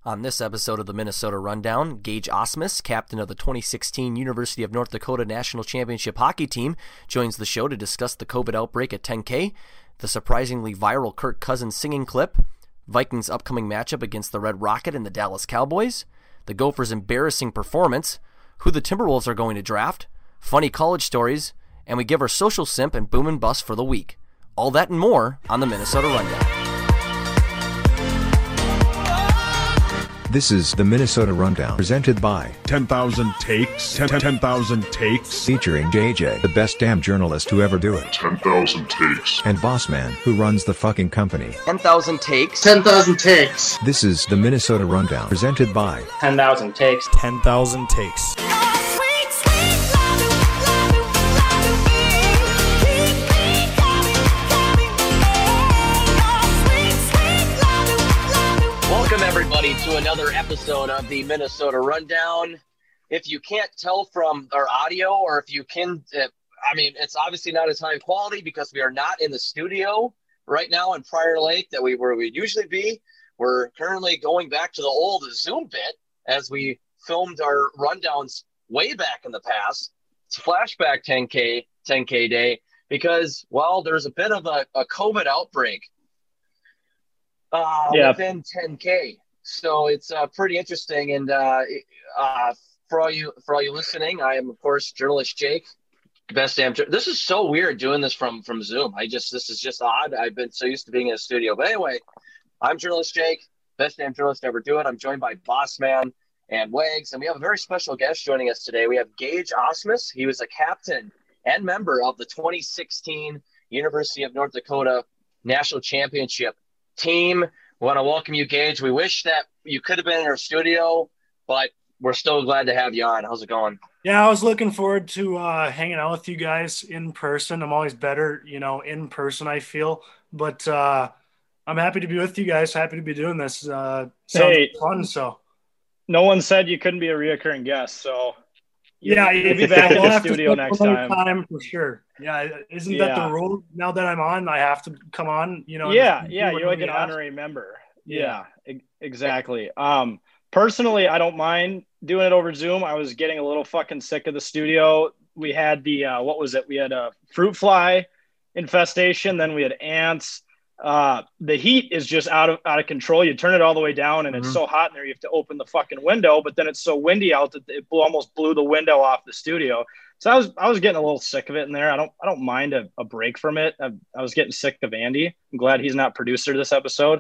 On this episode of the Minnesota Rundown, Gage Ausmus, captain of the 2016 University of North Dakota National Championship hockey team, joins the show to discuss the COVID outbreak at 10K, the surprisingly viral Kirk Cousins singing clip, Vikings' upcoming matchup against the Red Rocket and the Dallas Cowboys, the Gophers' embarrassing performance, who the Timberwolves are going to draft, funny college stories, and we give our social simp and boom and bust for the week. All that and more on the Minnesota Rundown. This is the Minnesota Rundown, presented by 10,000 Takes, 10,000 Takes, featuring JJ, the best damn journalist to ever do it, 10,000 Takes, and Bossman, who runs the fucking company. 10,000 Takes, 10,000 Takes. This is the Minnesota Rundown, presented by 10,000 Takes, 10,000 Takes. Welcome everybody to another episode of the Minnesota Rundown. If you can't tell from our audio, or if you can, it's obviously not as high quality because we are not in the studio right now in Prior Lake where we'd usually be. We're currently going back to the old Zoom bit as we filmed our rundowns way back in the past. It's flashback 10K day because, well, there's a bit of a COVID outbreak within 10K. So it's pretty interesting. And for all you listening, I am, of course, journalist Jake. Best damn. This is so weird doing this from Zoom. This is just odd. I've been so used to being in a studio. But anyway, I'm journalist Jake. Best damn journalist to ever do it. I'm joined by Bossman and Wags. And we have a very special guest joining us today. We have Gage Ausmus. He was a captain and member of the 2016 University of North Dakota National Championship team. We want to welcome you, Gage. We wish that you could have been in our studio, but we're still glad to have you on. How's it going? Yeah, I was looking forward to hanging out with you guys in person. I'm always better, in person, I feel. But I'm happy to be with you guys. Happy to be doing this. Sounds fun. So, no one said you couldn't be a reoccurring guest. So, you'll be back in the studio next time for sure. Yeah, isn't that the rule? Now that I'm on, I have to come on. You're like an honorary member. Yeah, exactly. Personally, I don't mind doing it over Zoom. I was getting a little fucking sick of the studio. We had we had a fruit fly infestation. Then we had ants. The heat is just out of control. You turn it all the way down and it's so hot in there. You have to open the fucking window, but then it's so windy out that it almost blew the window off the studio. So I was getting a little sick of it in there. I don't mind a break from it. I was getting sick of Andy. I'm glad he's not producer this episode.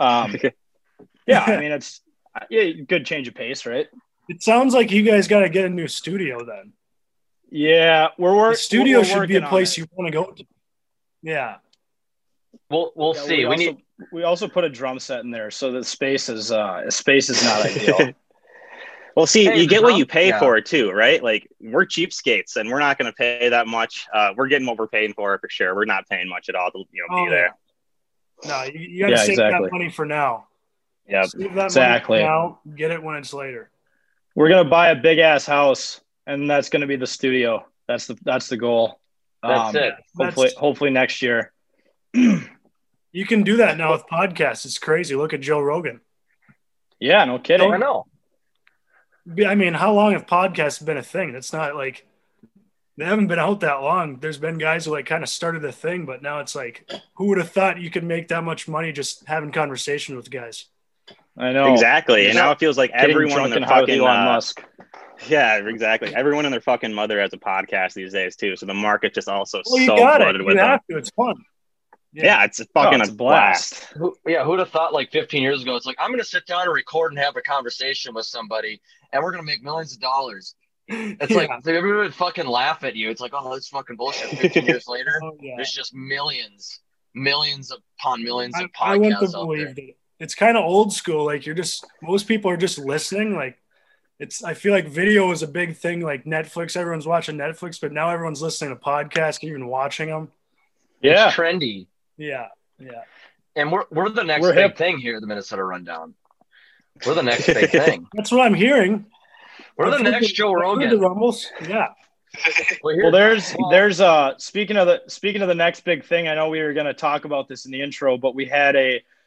It's good change of pace, right? It sounds like you guys got to get a new studio then. Yeah, the studio should be a place you want to go to. Yeah. We'll see. We also put a drum set in there, so the space is not ideal. Well, see, you get what you pay for too, right? Like, we're cheapskates, and we're not going to pay that much. We're getting what we're paying for sure. We're not paying much at all to be there. No, you got to save that money for now. Yeah, exactly. Money for now, get it when it's later. We're gonna buy a big ass house, and that's gonna be the studio. That's the goal. That's it. Hopefully next year. You can do that now with podcasts. It's crazy. Look at Joe Rogan. Yeah, no kidding. I know. I mean, how long have podcasts been a thing? It's not like they haven't been out that long. There's been guys who kind of started the thing, but now it's like, who would have thought you could make that much money just having conversation with guys? I know. Exactly. And now it feels like everyone in their fucking Elon Musk. Yeah, exactly. Everyone and their fucking mother has a podcast these days too. So the market just also flooded with them. It's fun. Yeah, it's a blast. Who'd have thought 15 years ago, it's like, I'm going to sit down and record and have a conversation with somebody and we're going to make millions of dollars. It's like everyone would fucking laugh at you. It's like, oh, that's fucking bullshit. 15 years later, there's just millions upon millions of podcasts I wouldn't have out there. believed it. It's kind of old school. Like, most people are just listening. Like, I feel like video is a big thing. Like Netflix, everyone's watching Netflix, but now everyone's listening to podcasts, even watching them. Yeah, it's trendy. Yeah. And we're the next big thing here at the Minnesota Rundown. We're the next big thing. That's what I'm hearing. We're the next Joe Rogan. The Rumbles. Yeah. Well, there's speaking of the next big thing. I know we were going to talk about this in the intro, but we had a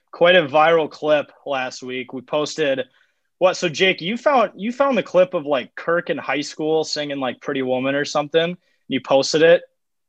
quite a viral clip last week. We posted what? So Jake, you found the clip of like Kirk in high school singing like Pretty Woman or something. You posted it.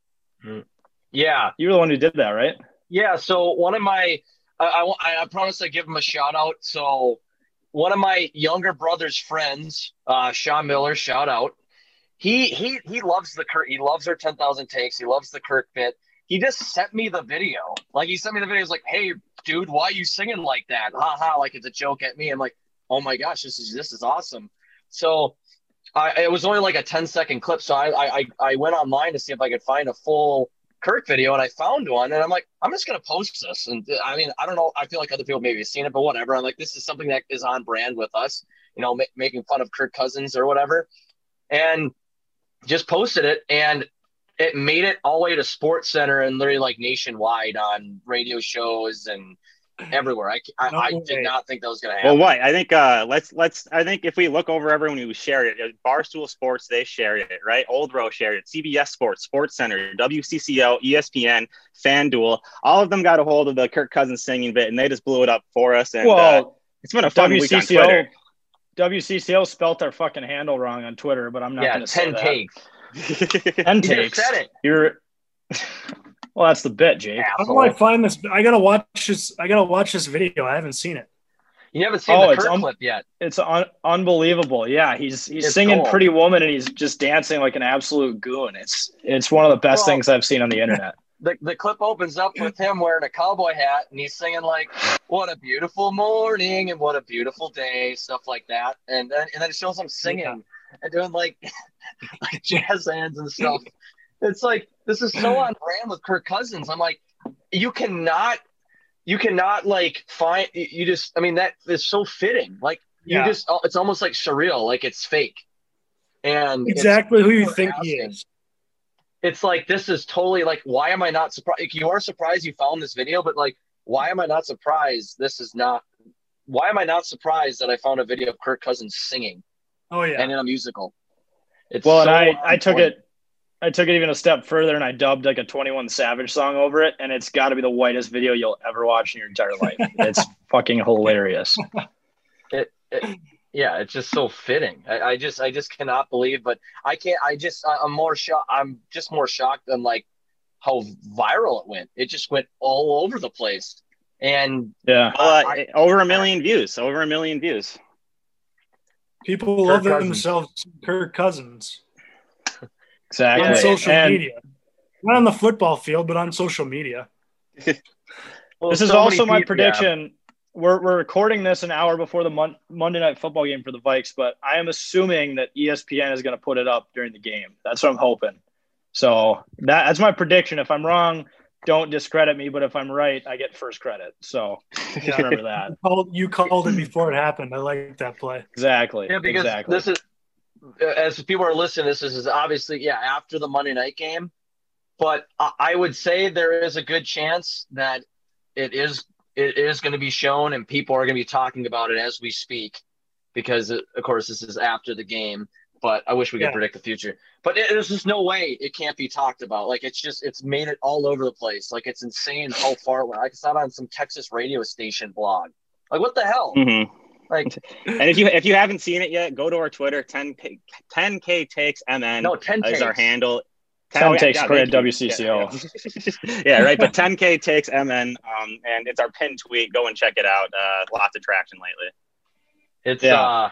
Yeah, you were the one who did that, right? Yeah. So one of my, I promise I give him a shout out. So one of my younger brother's friends, Sean Miller, shout out. He loves the Kirk. He loves our 10,000 takes. He loves the Kirk bit. He just sent me the video. Like he sent me the video. He's like, "Hey, dude, why are you singing like that? Ha ha!" Like it's a joke at me. I'm like, "Oh my gosh, this is awesome." So it was only like a 10-second clip. So I went online to see if I could find a full Kirk video, and I found one. And I'm like, I'm just gonna post this. And I mean, I don't know. I feel like other people maybe have seen it, but whatever. I'm like, this is something that is on brand with us. You know, making fun of Kirk Cousins or whatever. And just posted it, and it made it all the way to Sports Center and literally like nationwide on radio shows and everywhere. I did not think that was going to happen. Well, what I think I think if we look over everyone who shared it, Barstool Sports, they shared it, right? Old Row shared it, CBS Sports, Sports Center, WCCO, ESPN, FanDuel, all of them got a hold of the Kirk Cousins singing bit, and they just blew it up for us. And it's been a fun week on Twitter. WCCO spelt their fucking handle wrong on Twitter, but I'm not going to say that. 10 takes. 10 takes. Said it. Well, that's the bit, Jake. How do I find this? I gotta watch this video. I haven't seen it. You haven't seen the Kirk clip yet. It's unbelievable. Yeah, he's singing cool. Pretty Woman, and he's just dancing like an absolute goon. It's one of the best things I've seen on the internet. The clip opens up with him wearing a cowboy hat, and he's singing like, "What a beautiful morning and what a beautiful day," stuff like that. And then it shows him singing and doing like jazz hands and stuff. It's like, this is so on brand with Kirk Cousins. I'm like, you cannot like find, you just, I mean, that is so fitting. Like it's almost like surreal, like it's fake. And exactly who you think he is. It's like, this is totally like, why am I not surprised? Like, you are surprised you found this video, but like, why am I not surprised why am I not surprised that I found a video of Kirk Cousins singing? Oh yeah. And in a musical. And I took it even a step further, and I dubbed like a 21 Savage song over it, and it's got to be the whitest video you'll ever watch in your entire life. It's fucking hilarious. Yeah, it's just so fitting. I just cannot believe, but I'm more shocked. I'm just more shocked than like how viral it went. It just went all over the place. And over 1 million views. People love themselves Kirk Cousins. Exactly. On social media. Not on the football field, but on social media. This is also my prediction. Yeah. We're recording this an hour before the Monday Night Football game for the Vikes, but I am assuming that ESPN is going to put it up during the game. That's what I'm hoping. So that's my prediction. If I'm wrong, don't discredit me, but if I'm right, I get first credit. So just remember that. You called it before it happened. I like that play. Exactly. Yeah, because this is, as people are listening, this is obviously, after the Monday night game. But I would say there is a good chance that it is going to be shown, and people are going to be talking about it as we speak, because, of course, this is after the game. But I wish we could predict the future. But there's just no way it can't be talked about. Like, it's made it all over the place. Like, it's insane how far it went. I saw it on some Texas radio station blog. Like, what the hell? Mm-hmm. Like, and if you haven't seen it yet, go to our Twitter. 10K takes MN. No, 10 is our handle. 10 takes credit WCCO. Yeah, right. But 10K takes MN, and it's our pinned tweet. Go and check it out. Lots of traction lately.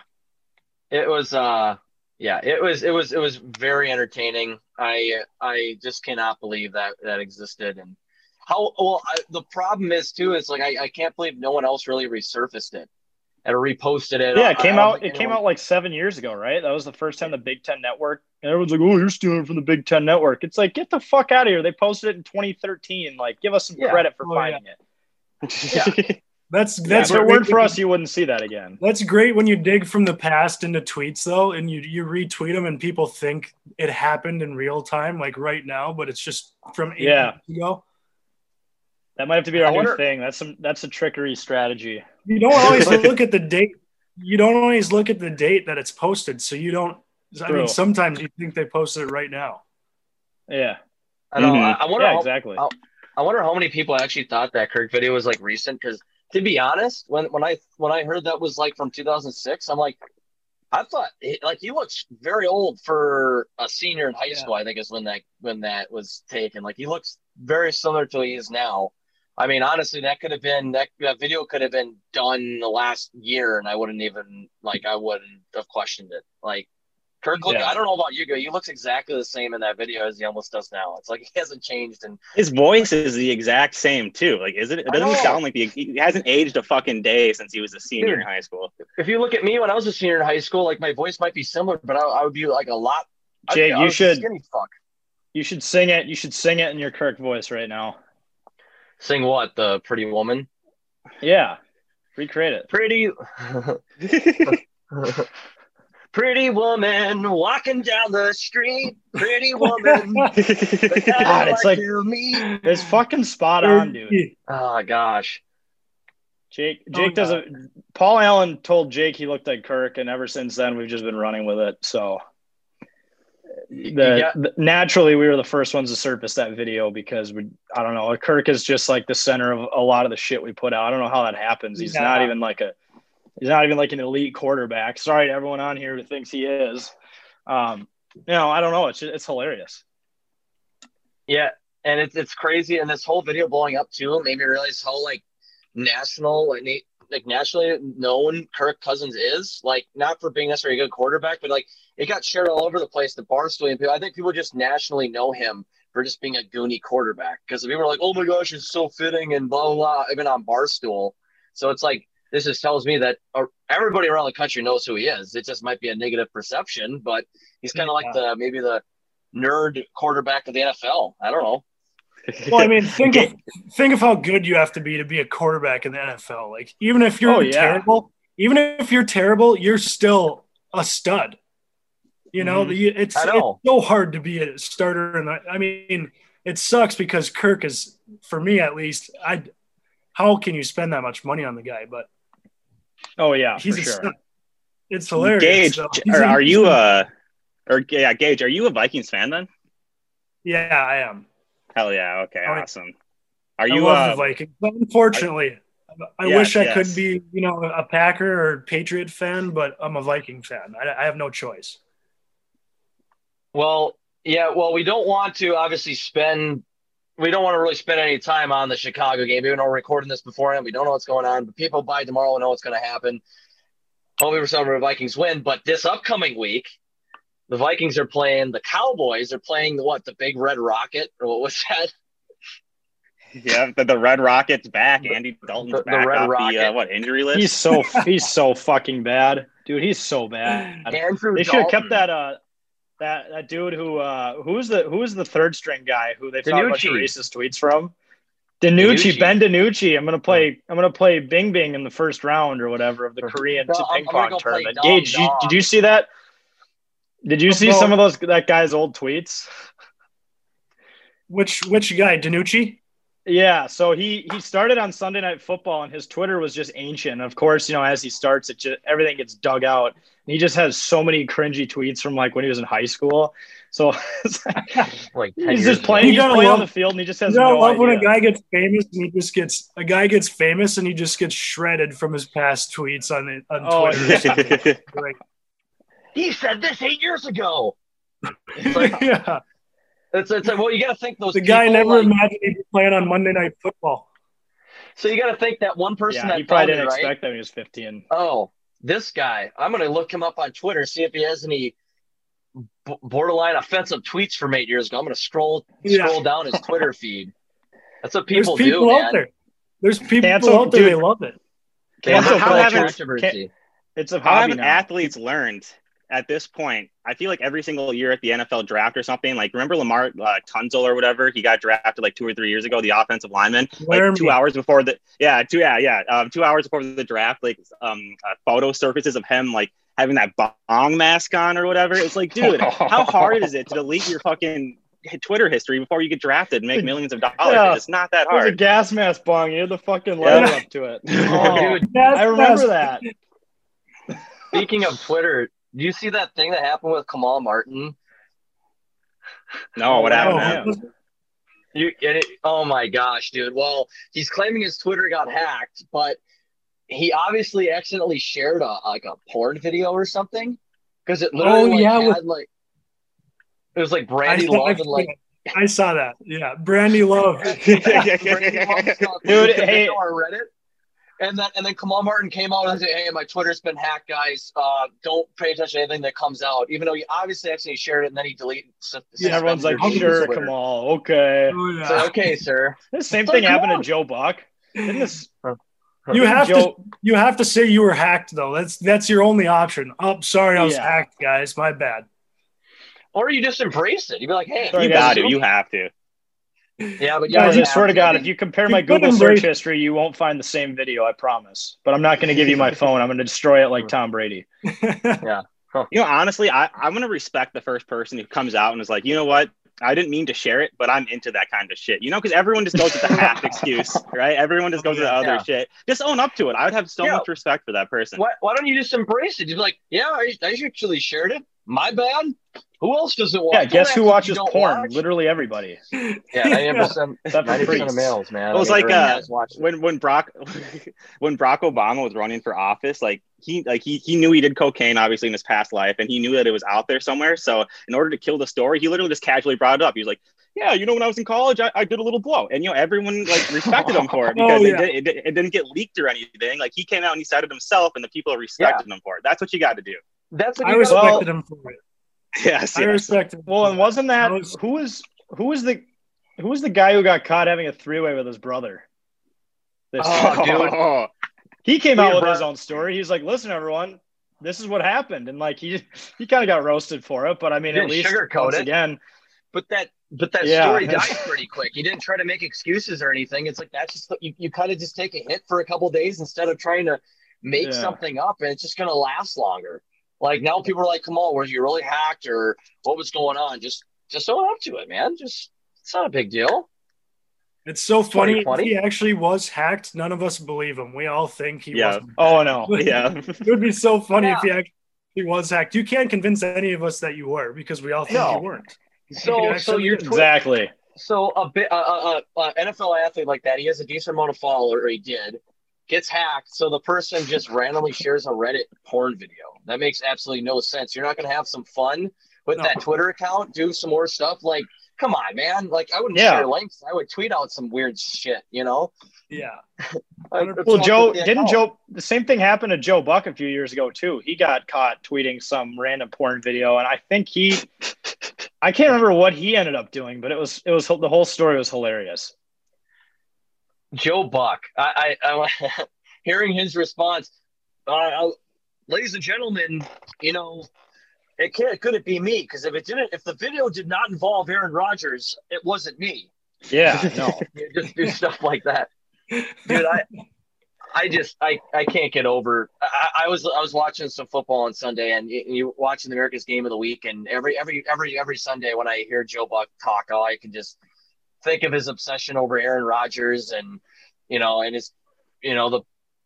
It was very entertaining. I just cannot believe that existed, and the problem is too is like I can't believe no one else really resurfaced it and reposted it. Yeah, it came out like 7 years ago, right? That was the first time the Big Ten Network. And everyone's like, "Oh, you're stealing from the Big Ten Network." It's like, get the fuck out of here. They posted it in 2013. Like, give us some credit for finding it. Yeah. That's if it weren't for us, you wouldn't see that again. That's great when you dig from the past into tweets, though, and you retweet them, and people think it happened in real time, like right now, but it's just from 8 years ago. That might have to be our new thing. That's a trickery strategy. You don't always look at the date. You don't always look at the date that it's posted, so you don't. I mean, sometimes you think they posted it right now. Yeah, I know. I wonder exactly. I wonder how many people actually thought that Kirk video was like recent, because To be honest, when I heard that was like from 2006, I'm like, I thought like he looks very old for a senior in high school. I think is when that was taken. Like he looks very similar to what he is now. I mean, honestly, that video could have been done the last year, and I wouldn't have questioned it. Like Kirk, I don't know about you, he looks exactly the same in that video as he almost does now. It's like he hasn't changed, and his voice is the exact same too. Like, is it? It doesn't sound like he hasn't aged a fucking day since he was a senior in high school. If you look at me when I was a senior in high school, like my voice might be similar, but I would be like a lot. Jake, you should skinny fuck. You should sing it. You should sing it in your Kirk voice right now. Sing what? The Pretty Woman? Yeah, recreate it. Pretty woman walking down the street. Pretty woman. God, it's like it's fucking spot on, dude. Oh gosh. Jake doesn't. Paul Allen told Jake he looked like Kirk, and ever since then we've just been running with it. So naturally, we were the first ones to surface that video because I don't know. Kirk is just like the center of a lot of the shit we put out. I don't know how that happens. He's not even like an elite quarterback. Sorry to everyone on here who thinks he is. I don't know. It's hilarious. Yeah, and it's crazy. And this whole video blowing up too made me realize how nationally known Kirk Cousins is. Like, not for being necessarily a good quarterback, but like it got shared all over the place. The Barstool, and I think people just nationally know him for just being a goony quarterback because people are like, "Oh my gosh, it's so fitting," and blah blah blah. Even on Barstool, so it's like. This just tells me that everybody around the country knows who he is. It just might be a negative perception, but he's kind of like maybe the nerd quarterback of the NFL. I don't know. Well, I mean, think of how good you have to be a quarterback in the NFL. Like, even if you're terrible, you're still a stud. You know, it's so hard to be a starter. And I mean, it sucks because Kirk is, for me at least, how can you spend that much money on the guy? But he's for sure. It's hilarious. Gage, Gage, are you a Vikings fan then? Yeah, I am. Hell yeah. Okay, awesome. I love the Vikings. But unfortunately, I wish I could be, a Packer or Patriot fan, but I'm a Viking fan. I have no choice. Well, we don't want to obviously we don't want to really spend any time on the Chicago game. Even though we're recording this beforehand, we don't know what's going on. But people by tomorrow will know what's going to happen. Hopefully, the Vikings win. But this upcoming week, the Vikings are playing the Cowboys. They're playing the Big Red Rocket, or what was that? Yeah, the Red Rocket's back. Andy Dalton's back off the injury list. He's so fucking bad, dude. He's so bad. They should have kept that dude who's the third string guy who they found a bunch of racist tweets from. Ben DiNucci. I'm gonna play Bing Bing in the first round or whatever of the Korean ping pong tournament. Gage, did you see that? Did you see some of that guy's old tweets? Which guy, DiNucci? Yeah, so he started on Sunday Night Football, and his Twitter was just ancient. Of course, as he starts, everything gets dug out. And he just has so many cringy tweets from when he was in high school. So he's just playing. He's playing on the field, and he just has no idea. When a guy gets famous, and he just gets shredded from his past tweets on Twitter. Right. He said this 8 years ago. Yeah. It's like, well, you got to think the guy never imagined he'd be playing on Monday Night Football. So you got to think that one person that he probably didn't expect that when he was 15. Oh, this guy. I'm going to look him up on Twitter, see if he has any borderline offensive tweets from 8 years ago. I'm going to scroll down his Twitter feed. That's what people do, out there. There's people out there, they love it. It's a hobby. How haven't athletes learned at this point? I feel like every single year at the NFL draft or something, like remember Lamar Tunzel or whatever, he got drafted like 2 or 3 years ago, the offensive lineman, 2 hours before 2 hours before the draft, photo surfaces of him having that bong mask on or whatever. It's like, dude, how hard is it to delete your fucking Twitter history before you get drafted and make millions of dollars? Yeah. It's not that hard. It's a gas mask bong. You have the fucking letter up to it. Dude, I remember that. Speaking of Twitter, do you see that thing that happened with Kamal Martin? No, what happened? Oh my gosh, dude. Well, he's claiming his Twitter got hacked, but he obviously accidentally shared a porn video or something because it literally had like it was like Brandy Love and like I saw that. Yeah, Brandy Love. Brandy Love stuff. Dude, hey. On Reddit. And then Kamal Martin came out and said, "Hey, my Twitter's been hacked, guys. Don't pay attention to anything that comes out." Even though he obviously actually shared it, and then he deleted. Yeah, everyone's like, "Sure, Kamal, okay." Oh, yeah. So, okay, sir. The same thing happened to Joe Buck. Didn't this? You have to say you were hacked though. That's your only option. Oh, sorry, I was hacked, guys. My bad. Or you just embrace it. You'd be like, "Hey, you got to. You have to." Yeah, but guys, I swear to God, if you compare my Google search history, you won't find the same video. I promise. But I'm not going to give you my phone. I'm going to destroy it like Tom Brady. Yeah. Huh. You know, honestly, I'm going to respect the first person who comes out and is like, you know what? I didn't mean to share it, but I'm into that kind of shit. You know, because everyone just goes with the half excuse, right? Everyone just goes with the other shit. Just own up to it. I would have so much respect for that person. Why don't you just embrace it? You'd be like, yeah, I actually shared it. My bad. Who else does it watch? Yeah, guess who watches porn? Watch? Literally everybody. Yeah, 90% of males, man. It was when Barack Obama was running for office, he knew he did cocaine obviously in his past life, and he knew that it was out there somewhere. So in order to kill the story, he literally just casually brought it up. He was like, "Yeah, you know, when I was in college, I did a little blow," and you know, everyone respected him for it because it didn't get leaked or anything. Like he came out and he said it himself, and the people respected him for it. That's what you got to do. That's what I respected him for it. Yes, I respect him. Well, and wasn't that who was the guy who got caught having a three-way with his brother? Dude. He came out with his own story. He's like, "Listen, everyone, this is what happened," and like he kind of got roasted for it. But I mean, at least once again, but that story died pretty quick. He didn't try to make excuses or anything. It's like that's just you kind of just take a hit for a couple of days instead of trying to make something up, and it's just going to last longer. Like now people are like, "Come on, were you really hacked or what was going on?" Just own up to it, man. It's not a big deal. It's so funny. If he actually was hacked, none of us believe him. We all think he wasn't. Oh no. Yeah. It would be so funny if he actually was hacked. You can't convince any of us that you were because we all think you weren't. So you're exactly. So a bit NFL athlete like that, he has a decent amount of followers, or he did. Gets hacked, so the person just randomly shares a Reddit porn video. That makes absolutely no sense. You're not going to have some fun with that Twitter account, do some more stuff. Like, come on, man. Like, I wouldn't share links. I would tweet out some weird shit, you know? Yeah. Well, the same thing happened to Joe Buck a few years ago, too. He got caught tweeting some random porn video, and I think I can't remember what he ended up doing, but it was the whole story was hilarious. Joe Buck. I hearing his response, ladies and gentlemen, you know, could it be me? Because if the video did not involve Aaron Rodgers, it wasn't me. Yeah, no, just do stuff like that, dude. I can't get over. I was watching some football on Sunday, and you watching the America's Game of the Week, and every Sunday when I hear Joe Buck talk, all I can just think of his obsession over Aaron Rodgers and, you know, and his, you know,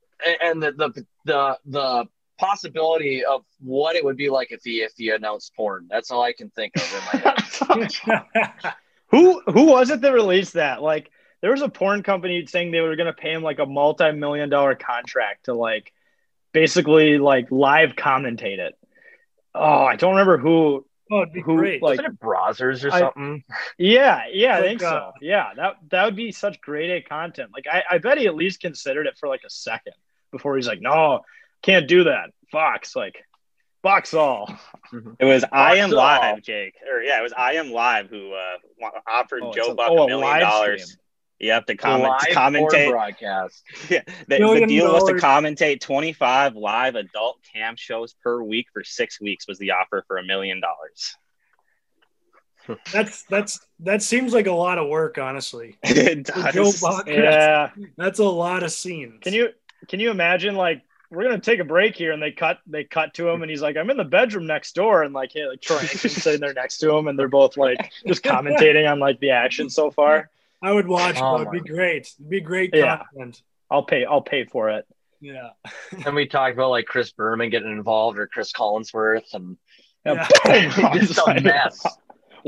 the possibility of what it would be like if he announced porn. That's all I can think of in my head. Who was it that released that? Like, there was a porn company saying they were going to pay him like a multi-million-dollar contract to like basically like live commentate it. Oh, I don't remember who. Oh, it'd be great. Like, wasn't it Brazzers or something? Yeah, I think so. Yeah, that would be such grade A content. Like, I bet he at least considered it for like a second before he's like, no, can't do that. Fox all. It was I Am Live, Jake. It was I Am Live who offered Joe Buck $1 million. Yep, to commentate broadcast. Yeah, the deal was to commentate 25 live adult cam shows per week for 6 weeks was the offer for $1 million. That seems like a lot of work, honestly. It does. Yeah, that's a lot of scenes. Can you imagine, like, we're gonna take a break here, and they cut to him, and he's like, "I'm in the bedroom next door," and like, hey, like Troy Aikman's sitting there next to him, and they're both like just commentating on like the action so far. I would watch, but it'd be great. It'd be great content. I'll pay for it. Yeah. And we talked about like Chris Berman getting involved or Chris Collinsworth and Yeah. just a mess. What?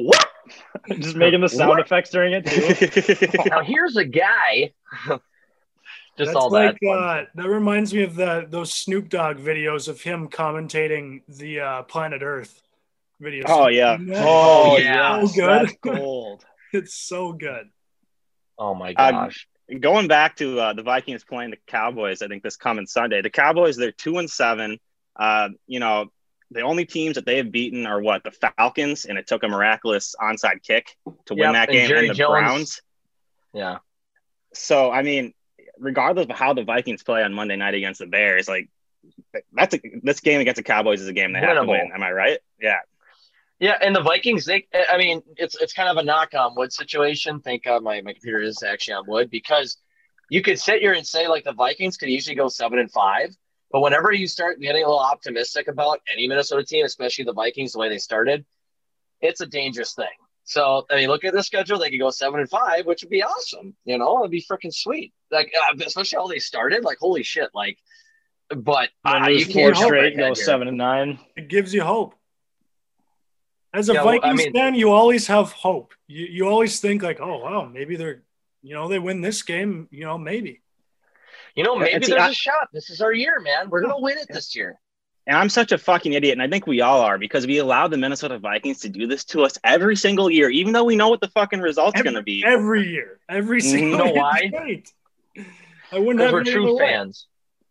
Just making the sound effects during it too. Now here's a guy. Just That's all like that. that reminds me of those Snoop Dogg videos of him commentating the Planet Earth videos. Oh, yeah. Oh, yeah. yeah. So good. That's gold. It's so good. Oh my gosh. Going back to the Vikings playing the Cowboys, I think this coming Sunday. The Cowboys, they're 2-7. You know, the only teams that they have beaten are the Falcons, and it took a miraculous onside kick to win that game, Jerry and the Jones. Browns. Yeah. So, I mean, regardless of how the Vikings play on Monday night against the Bears, like this game against the Cowboys is a game they have to win. Am I right? Yeah. Yeah, and the Vikings, it's kind of a knock on wood situation. Thank God my computer is actually on wood, because you could sit here and say like the Vikings could easily go 7-5, but whenever you start getting a little optimistic about any Minnesota team, especially the Vikings, the way they started, it's a dangerous thing. So I mean, look at the schedule; they could go 7-5, which would be awesome. You know, it'd be freaking sweet. Like especially how they started, like holy shit, like. But you can't straight go 7-9. It gives you hope. As a Vikings fan, you always have hope. You always think like, oh, wow, maybe they're, they win this game, maybe. Maybe there's a shot. This is our year, man. We're going to win it this year. And I'm such a fucking idiot, and I think we all are, because we allow the Minnesota Vikings to do this to us every single year, even though we know what the fucking result's going to be. Every year. Every single year. You know why? I wouldn't have we're true fans.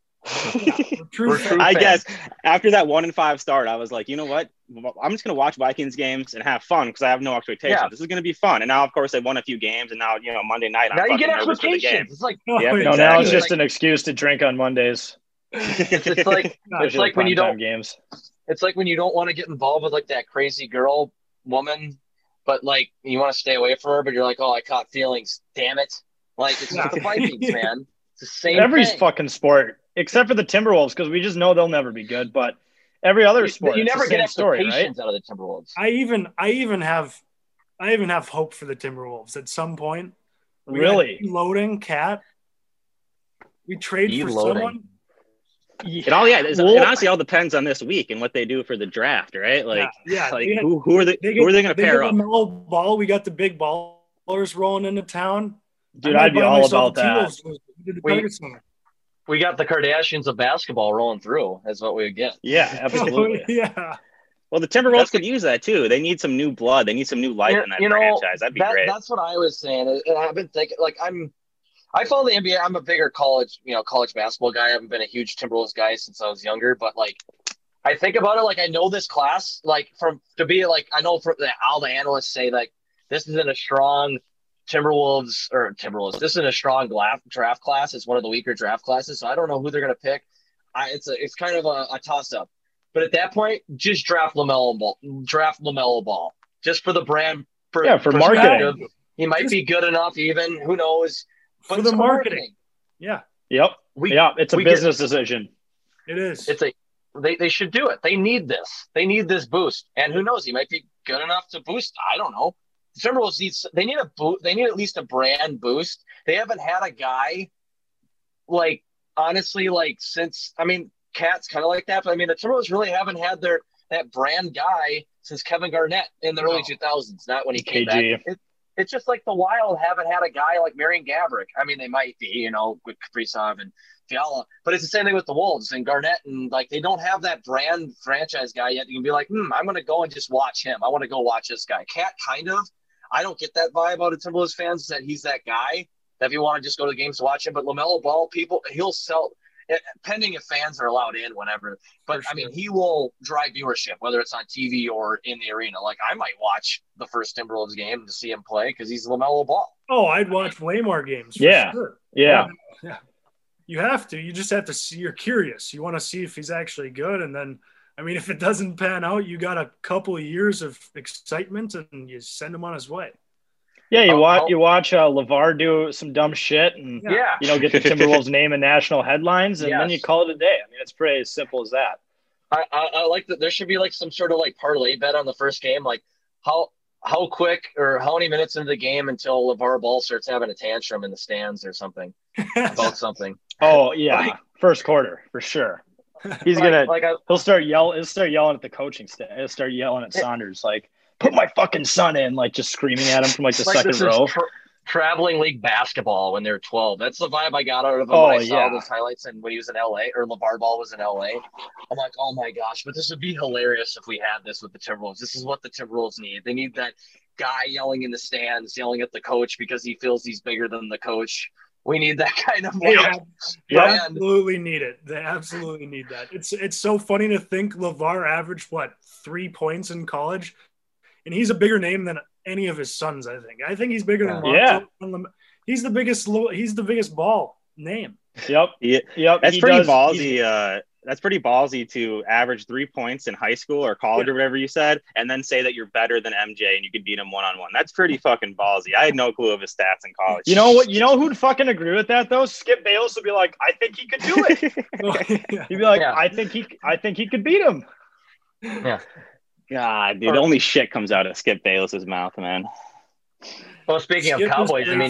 I guess after that 1-5 start, I was like, you know what? I'm just going to watch Vikings games and have fun because I have no expectations. Yeah. This is going to be fun. And now, of course, they won a few games, and now, Monday night, I'm fucking nervous for the game. It's like, now it's just an excuse to drink on Mondays. It's like when you don't games. It's like when you don't want to get involved with like that crazy woman, but like you want to stay away from her, but you're like, oh, I caught feelings. Damn it! Like it's not the Vikings, man. It's the same. Every fucking sport, except for the Timberwolves, because we just know they'll never be good. But every other sport, you never get expectations story, right? out of the Timberwolves. I even have hope for the Timberwolves at some point. Really? Loading Cat. We trade for someone. It honestly all depends on this week and what they do for the draft, right? Like, who are they going to pair up? Ball. We got the big ballers rolling into town. Dude, I'd be all about that. We got the Kardashians of basketball rolling through. That's what we would get. Yeah, absolutely. Yeah. Well, the Timberwolves could use that too. They need some new blood. They need some new life in that franchise. That'd be great. That's what I was saying. And I've been thinking, like, I follow the NBA. I'm a bigger college basketball guy. I haven't been a huge Timberwolves guy since I was younger. But like, I think about it, like I know this class, like I know all the analysts say like this isn't a strong Timberwolves. This isn't a strong draft class. It's one of the weaker draft classes. So I don't know who they're gonna pick. It's kind of a toss up. But at that point, just draft LaMelo Ball, just for the brand. For marketing. He might be good enough. Even who knows. For the marketing. Yeah. Yep. It's a business decision. It is. They should do it. They need this. They need this boost. And who knows? He might be good enough to boost. I don't know. The Timberwolves they need at least a brand boost. They haven't had a guy like honestly like since Cat's kind of like that, but the Timberwolves really haven't had that brand guy since Kevin Garnett in the early 2000s. Not when he came back. It's just like the Wild haven't had a guy like Marion Gaborik. They might be, with Kaprizov and Fiala, but it's the same thing with the Wolves and Garnett, and like they don't have that brand franchise guy yet. You can be like, I'm going to go and just watch him. I want to go watch this guy. Cat kind of. I don't get that vibe out of Timberwolves fans that he's that guy that if you want to just go to the games to watch him. But LaMelo Ball, he'll sell. Pending if fans are allowed in, whenever. But sure. He will drive viewership, whether it's on TV or in the arena. Like I might watch the first Timberwolves game to see him play because he's LaMelo Ball. Oh, I'd watch way more games. Yeah. Sure. Yeah. You have to. You just have to see. You're curious. You want to see if he's actually good, and then if it doesn't pan out, you got a couple of years of excitement, and you send him on his way. Yeah, you watch LeVar do some dumb shit and get the Timberwolves name in national headlines, and then you call it a day. It's pretty as simple as that. I like that. There should be like some sort of like parlay bet on the first game, like how quick or how many minutes into the game until LeVar Ball starts having a tantrum in the stands or something about something. Oh yeah, first quarter for sure. He's he'll start yelling at the coaching staff. He'll start yelling at Saunders like, put my fucking son in, like just screaming at him from like the Like second this row. is traveling league basketball when they're 12. That's the vibe I got out of him Oh, when I saw yeah. those highlights and when he was in LA or LeVar Ball was in LA. I'm like, oh my gosh, but this would be hilarious if we had this with the Timberwolves. This is what the Timberwolves need. They need that guy yelling in the stands, yelling at the coach because he feels he's bigger than the coach. We need that kind of They brand. absolutely need it. They absolutely need that. It's so funny to think LeVar averaged 3 points in college, and he's a bigger name than any of his sons. I think he's bigger than Lonzo. Yeah. He's the biggest. He's the biggest ball name. Yep. Yep. That's He pretty does- ballsy. That's pretty ballsy to average 3 points in high school or college or whatever you said, and then say that you're better than MJ and you could beat him one-on-one. That's pretty fucking ballsy. I had no clue of his stats in college. You know what? You know who'd fucking agree with that though? Skip Bayless would be like, I think he could do it. He'd be like, Yeah. I think he could beat him. Yeah. God, dude, only shit comes out of Skip Bayless's mouth, man. Well, speaking of Skip was Cowboys, I mean,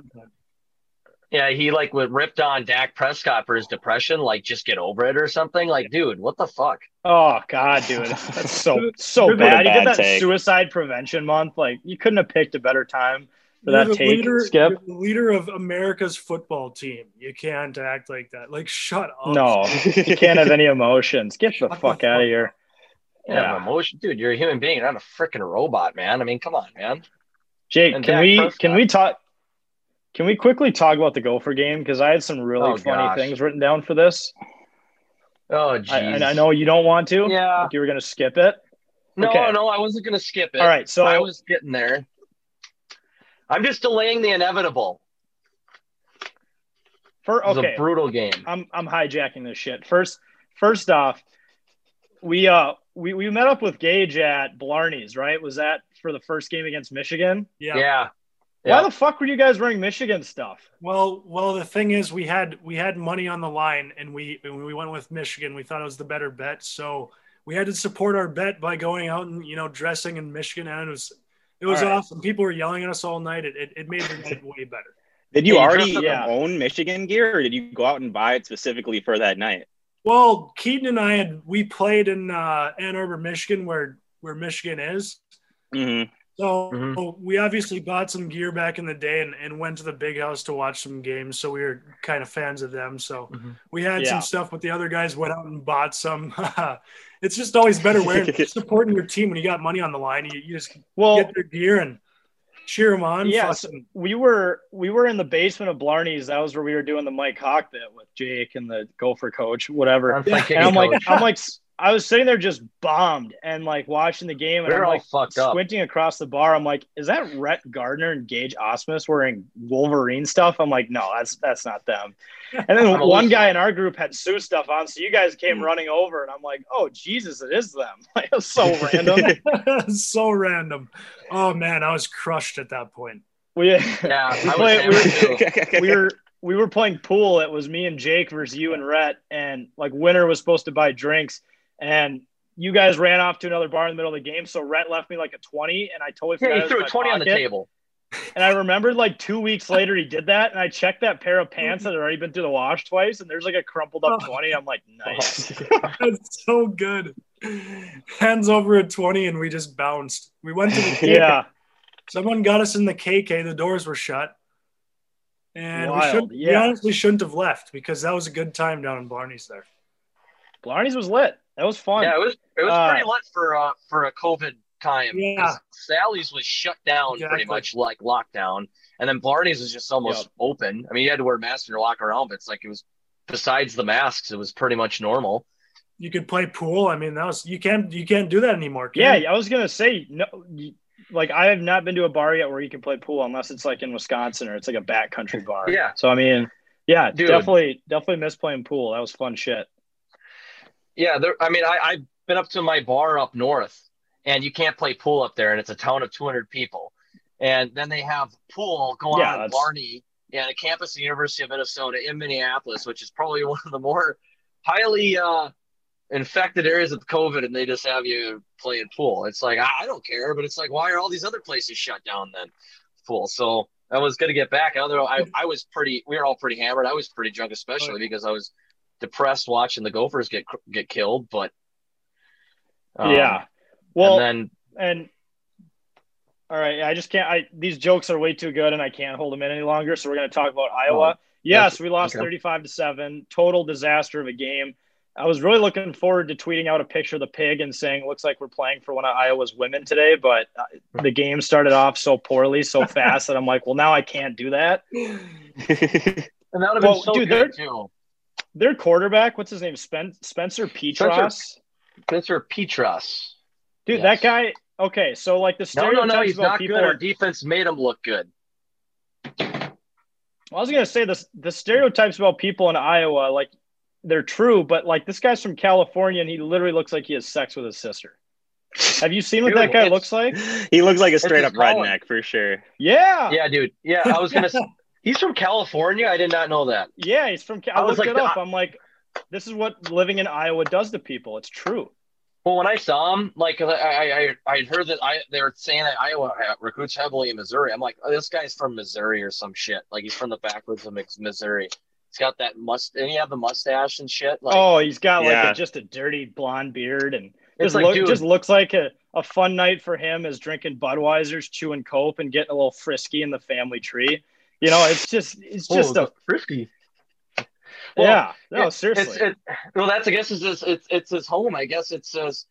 he like ripped on Dak Prescott for his depression, like just get over it or something. Like, dude, what the fuck? Oh God, dude, that's so What a bad. He did bad that take. suicide prevention month. Like, you couldn't have picked a better time for You're that the take, leader, Skip. you're the leader of America's football team. You can't act like that. Like, shut up. No, you can't have any emotions. Get the Shut the fuck out fuck of here. Yeah, emotion, dude. You're a human being, you're not a freaking robot, man. I mean, come on, man. Jake, And can Dak we Prescott. talk? Can we quickly talk about the Gopher game? Because I had some really Oh, funny gosh. things written down for this. Oh, geez. And I know you don't want to. Yeah. Like you were going to skip it. No, Okay. no, I wasn't going to skip it. All right, so- I was getting there. I'm just delaying the inevitable. It was a brutal game. I'm hijacking this shit. First off, we met up with Gage at Blarney's, right? Was that for the first game against Michigan? Yeah. Why the fuck were you guys wearing Michigan stuff? Well, the thing is, we had money on the line, and when we went with Michigan, we thought it was the better bet. So we had to support our bet by going out and dressing in Michigan, and it was All right. awesome. People were yelling at us all night. It made the night way better. Did you Yeah, you already dressed up- own Michigan gear, or did you go out and buy it specifically for that night? Well, Keaton and I we played in Ann Arbor, Michigan, where Michigan is. Mm-hmm. So we obviously bought some gear back in the day and went to the big house to watch some games. So we were kind of fans of them. So we had Yeah. some stuff, but the other guys went out and bought some. It's just always better supporting your team when you got money on the line. You just get their gear and cheer them on. Yeah, so we were in the basement of Blarney's. That was where we were doing the Mike Hawk bit with Jake and the Gopher coach, whatever. I'm thinking And coach. I was sitting there just bombed and like watching the game, and They're I'm all like fucked up. squinting across the bar. I'm like, is that Rhett Gardner and Gage Osmus wearing Wolverine stuff? I'm like, no, that's not them. And then I'm a one loser. guy in our group had Sioux stuff on, so you guys came running over, and I'm like, oh Jesus, it is them. Like, it was so random. So random. Oh man, I was crushed at that point. We Yeah, we I played- was hammered too. we were playing pool. It was me and Jake versus you and Rhett, and like winner was supposed to buy drinks, and you guys ran off to another bar in the middle of the game. So Rhett left me like a 20, and I totally forgot. Yeah, it he was threw in a my 20 on the pocket. table. And I remembered like 2 weeks later he did that, and I checked that pair of pants that had already been through the wash twice, and there's like a crumpled up 20. I'm like, nice. That's so good. Hands over at 20, and we just bounced. We went to the KK. Yeah. Someone got us in the KK. The doors were shut. And Wild, we yeah. honestly shouldn't have left because that was a good time down in Blarney's there. Blarney's was lit. That was fun. Yeah, it was pretty lit for a COVID time. Yeah. 'Cause Sally's was shut down Exactly. pretty much like lockdown, and then Blarney's was just almost open. I mean, you had to wear masks in your locker room, but it's like it was besides the masks, it was pretty much normal. You could play pool. I mean, you can't do that anymore. Can Yeah, you? I was gonna say no. Like I have not been to a bar yet where you can play pool unless it's like in Wisconsin or it's like a backcountry bar. Yeah. So I mean, yeah, Dude. definitely miss playing pool. That was fun shit. Yeah, I've been up to my bar up north, and you can't play pool up there, and it's a town of 200 people. And then they have pool going on in Blarney and a campus of the University of Minnesota in Minneapolis, which is probably one of the more highly infected areas of COVID, and they just have you playing pool. It's like, I don't care, but it's like, why are all these other places shut down then? Pool. So I was going to get back. Although we were all pretty hammered. I was pretty drunk, especially because I was depressed watching the Gophers get killed. But Yeah. Well, and then and All right, I just can't. These jokes are way too good, and I can't hold them in any longer. So we're going to talk about Iowa. Yes, we lost 35-7. Total disaster of a game. I was really looking forward to tweeting out a picture of the pig and saying, "Looks like we're playing for one of Iowa's women today." But the game started off so poorly, so fast that I'm like, "Well, now I can't do that." And that would have been so good too. Their quarterback, what's his name? Spencer Petras. Spencer Petras. Dude, that guy. Okay, so like the stereotypes No, he's about not people. good. Our defense made him look good. I was gonna say the stereotypes about people in Iowa, like they're true, but like this guy's from California and he literally looks like he has sex with his sister. Have you seen what that guy looks like? He looks like a straight up redneck for sure. Yeah. Yeah, dude. Yeah, I was gonna say he's from California. I did not know that. Yeah, he's from I looked it up. I'm like, this is what living in Iowa does to people. It's true. Well, when I saw him, like I heard that they were saying that Iowa recruits heavily in Missouri. I'm like, oh, this guy's from Missouri or some shit. Like he's from the backwoods of Missouri. He's got that and he have the mustache and shit. Like, he's got like just a dirty blonde beard and it's just looks like a fun night for him is drinking Budweisers, chewing cope, and getting a little frisky in the family tree. You know, it's just a frisky. Well, yeah, no, seriously. That's I guess it's his home. I guess it's his,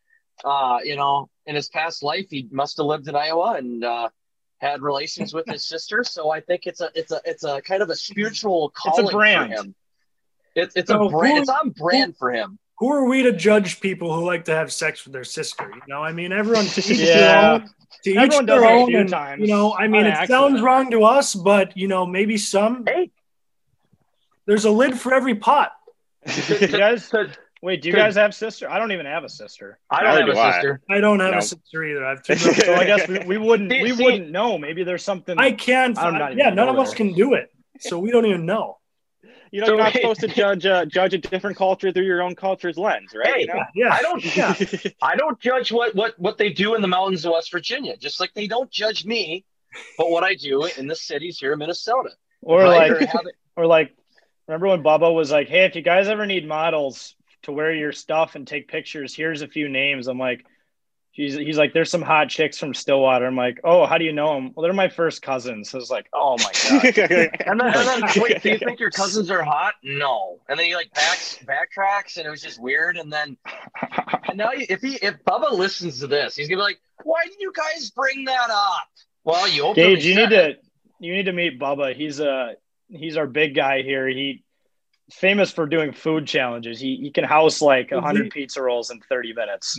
in his past life he must have lived in Iowa and had relations with his sister. So I think it's a kind of a spiritual calling it's a brand. for him. It's a brand. It's on brand for him. Who are we to judge people who like to have sex with their sister? You know, I mean, everyone to each their own. To everyone each their does it own. a few And, times. you know, I mean, it sounds wrong to us, but you know, maybe some. Hey. There's a lid for every pot. Do you guys have sister? I don't even have a sister. I don't have a sister. I don't have a sister either. I have two. So I guess we wouldn't know. Maybe there's something. I can't. None of us can do it, so we don't even know. You know, you're not supposed to judge a different culture through your own culture's lens, right? Hey, you know? Yeah. I don't judge what they do in the mountains of West Virginia, just like they don't judge me, but what I do in the cities here in Minnesota. Or like, remember when Bubba was like, "Hey, if you guys ever need models to wear your stuff and take pictures, here's a few names." I'm like, he's like, "There's some hot chicks from Stillwater." I'm like, "Oh, how do you know them?" "Well, they're my first cousins." I was like, "Oh my god." and then wait, do you think your cousins are hot? No. And then he like backtracks, and it was just weird. And then now if Bubba listens to this, he's gonna be like, "Why did you guys bring that up?" Well, you openly Gage, you need to meet Bubba. He's our big guy here. He's famous for doing food challenges. He can house like 100 pizza rolls in 30 minutes.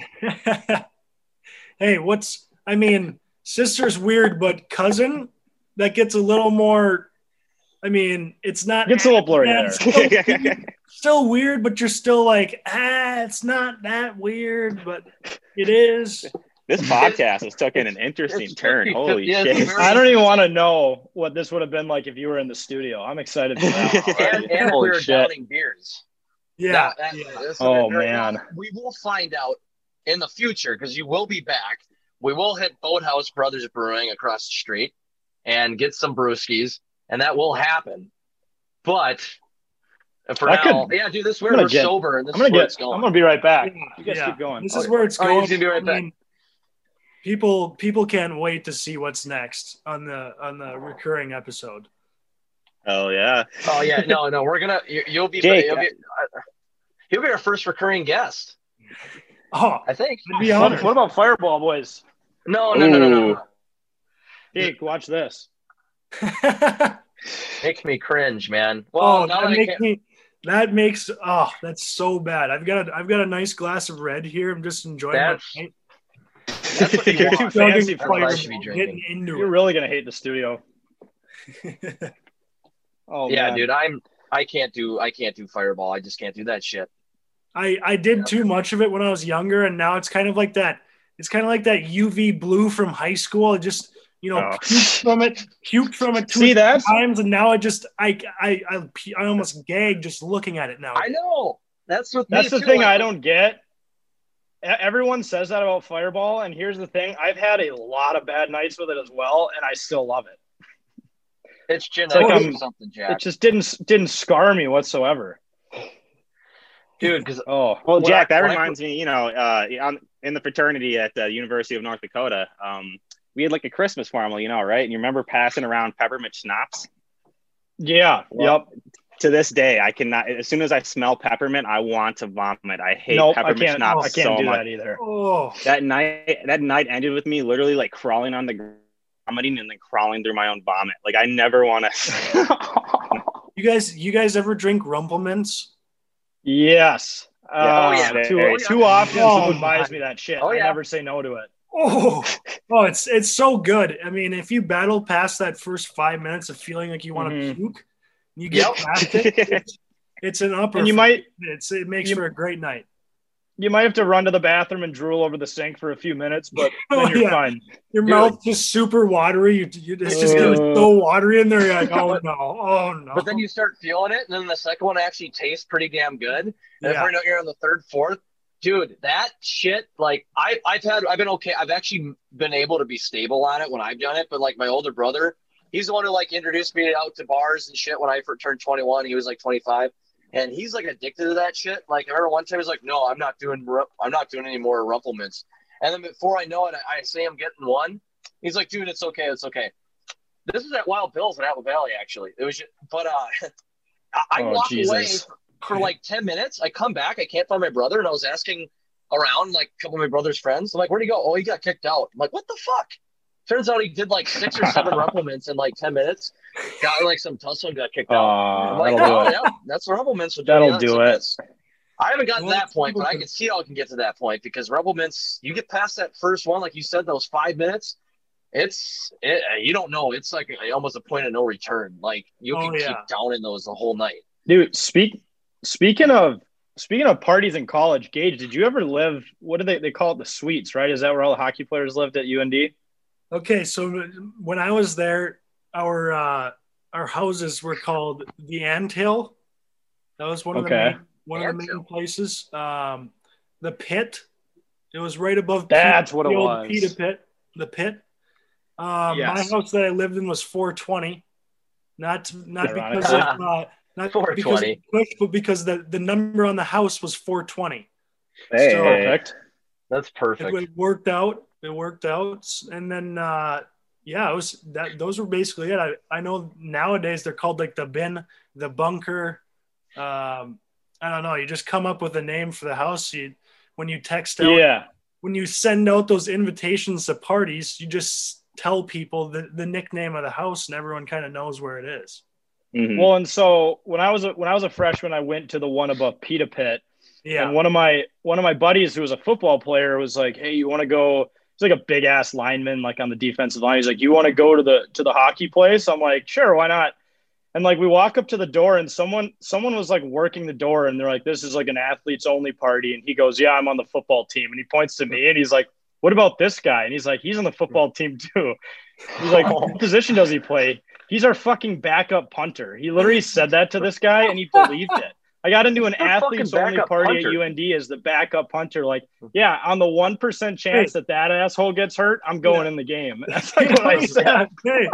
Hey, sister's weird, but cousin, that gets a little more, it's not. Gets a little blurry there. Still weird, but you're still like, it's not that weird, but it is. This podcast has taken an interesting turn. Holy shit. I don't even want to know what this would have been like if you were in the studio. I'm excited for that. and we were downing beers. Yeah. Man. We will find out in the future because you will be back. We will hit Boathouse Brothers Brewing across the street and get some brewskis, and that will happen. But for now, dude, we're sober, and this is where it's going. I'm going to be right back. You guys keep going. This is where it's going. He's going to be right back. People can't wait to see what's next on the recurring episode. Oh yeah. No, we're gonna. You'll be our first recurring guest. Oh, I think. What about Fireball Boys? No. Jake, watch this. Makes me cringe, man. Well, that's so bad. I've got a nice glass of red here. I'm just enjoying it. That's what You're too fancy for getting into You're really gonna hate the studio. Oh yeah, man. Dude, I can't do Fireball. I just can't do that shit. I did too much of it when I was younger, and now it's kind of like that. It's kind of like that UV blue from high school. I just puked from it two times, and now I almost gag just looking at it now. I know. That's the thing I don't get. Everyone says that about Fireball, and here's the thing: I've had a lot of bad nights with it as well, and I still love it. It's genetic or something, Jack. It just didn't scar me whatsoever, dude. Because Jack, that reminds me. In the fraternity at the University of North Dakota, we had like a Christmas formula, right? And you remember passing around peppermint schnapps? Yeah. Well, yep. To this day, I cannot. As soon as I smell peppermint, I want to vomit. I hate peppermint schnapps. I can't do much. that either. Oh, that night ended with me literally like crawling on the ground, vomiting, and then crawling through my own vomit. Like I never want to. You guys ever drink Rumplemints? Yes. Too often someone buys me that shit. I never say no to it. Oh, it's so good. I mean, if you battle past that first 5 minutes of feeling like you want to puke, you get past it. It's an upper. And it makes for a great night. You might have to run to the bathroom and drool over the sink for a few minutes, but then you're fine. Your mouth just super watery. It's just getting so watery in there. You're like, oh no. But then you start feeling it, and then the second one actually tastes pretty damn good. And if you're on the third, fourth, dude, that shit, like I've been okay. I've actually been able to be stable on it when I've done it. But like my older brother, he's the one who like introduced me out to bars and shit when I first turned 21. He was like 25. And he's like addicted to that shit. Like I remember one time he was like, "No, I'm not doing any more Rumplemints." And then before I know it, I say I'm getting one. He's like, "Dude, it's okay. This is at Wild Bill's in Apple Valley, actually. It was just, but I walked away for like 10 minutes. I come back, I can't find my brother, and I was asking around like a couple of my brother's friends. I'm like, "Where'd he go?" "Oh, he got kicked out." I'm like, "What the fuck?" Turns out he did like 6 or 7 Rumplemints in like 10 minutes. Got like some tussle and got kicked out. I'm like, that's what Rumplemints would do. That'll do it. I haven't gotten to that point, but I can see how I can get to that point because Rumplemints, you get past that first one, like you said, those 5 minutes, you don't know. It's like almost a point of no return. Like you can keep downing those the whole night. Dude, speaking of parties in college, Gage, did you ever live? What do they call it? The suites, right? Is that where all the hockey players lived at UND? Okay, so when I was there, our houses were called the Anthill. That was one of the main places. The Pit. It was right above. That's what it was. The Pit. My house that I lived in was 420. Not because of not 420, because of push, but because the number on the house was 420. Hey, so, perfect. That's perfect. It worked out. And then it was that. Those were basically it. I know nowadays they're called like the bin, the bunker. I don't know. You just come up with a name for the house. When you text out, when you send out those invitations to parties, you just tell people the nickname of the house, and everyone kind of knows where it is. Mm-hmm. Well, and so when I was a freshman, I went to the one above Pita Pit. Yeah. And one of my buddies who was a football player was like, "Hey, you want to go?" He's like a big ass lineman, like on the defensive line. He's like, "You want to go to the hockey place?" I'm like, "Sure, why not?" And like we walk up to the door, and someone was like working the door, and they're like, "This is like an athletes only party." And he goes, "Yeah, I'm on the football team." And he points to me, and he's like, "What about this guy?" And he's like, "He's on the football team too." He's like, "What position does he play?" "He's our fucking backup punter." He literally said that to this guy, and he believed it. I got into an athletes only party at UND as the backup punter. Like, yeah, on the 1% chance that asshole gets hurt, I'm going in the game. That's like what I said.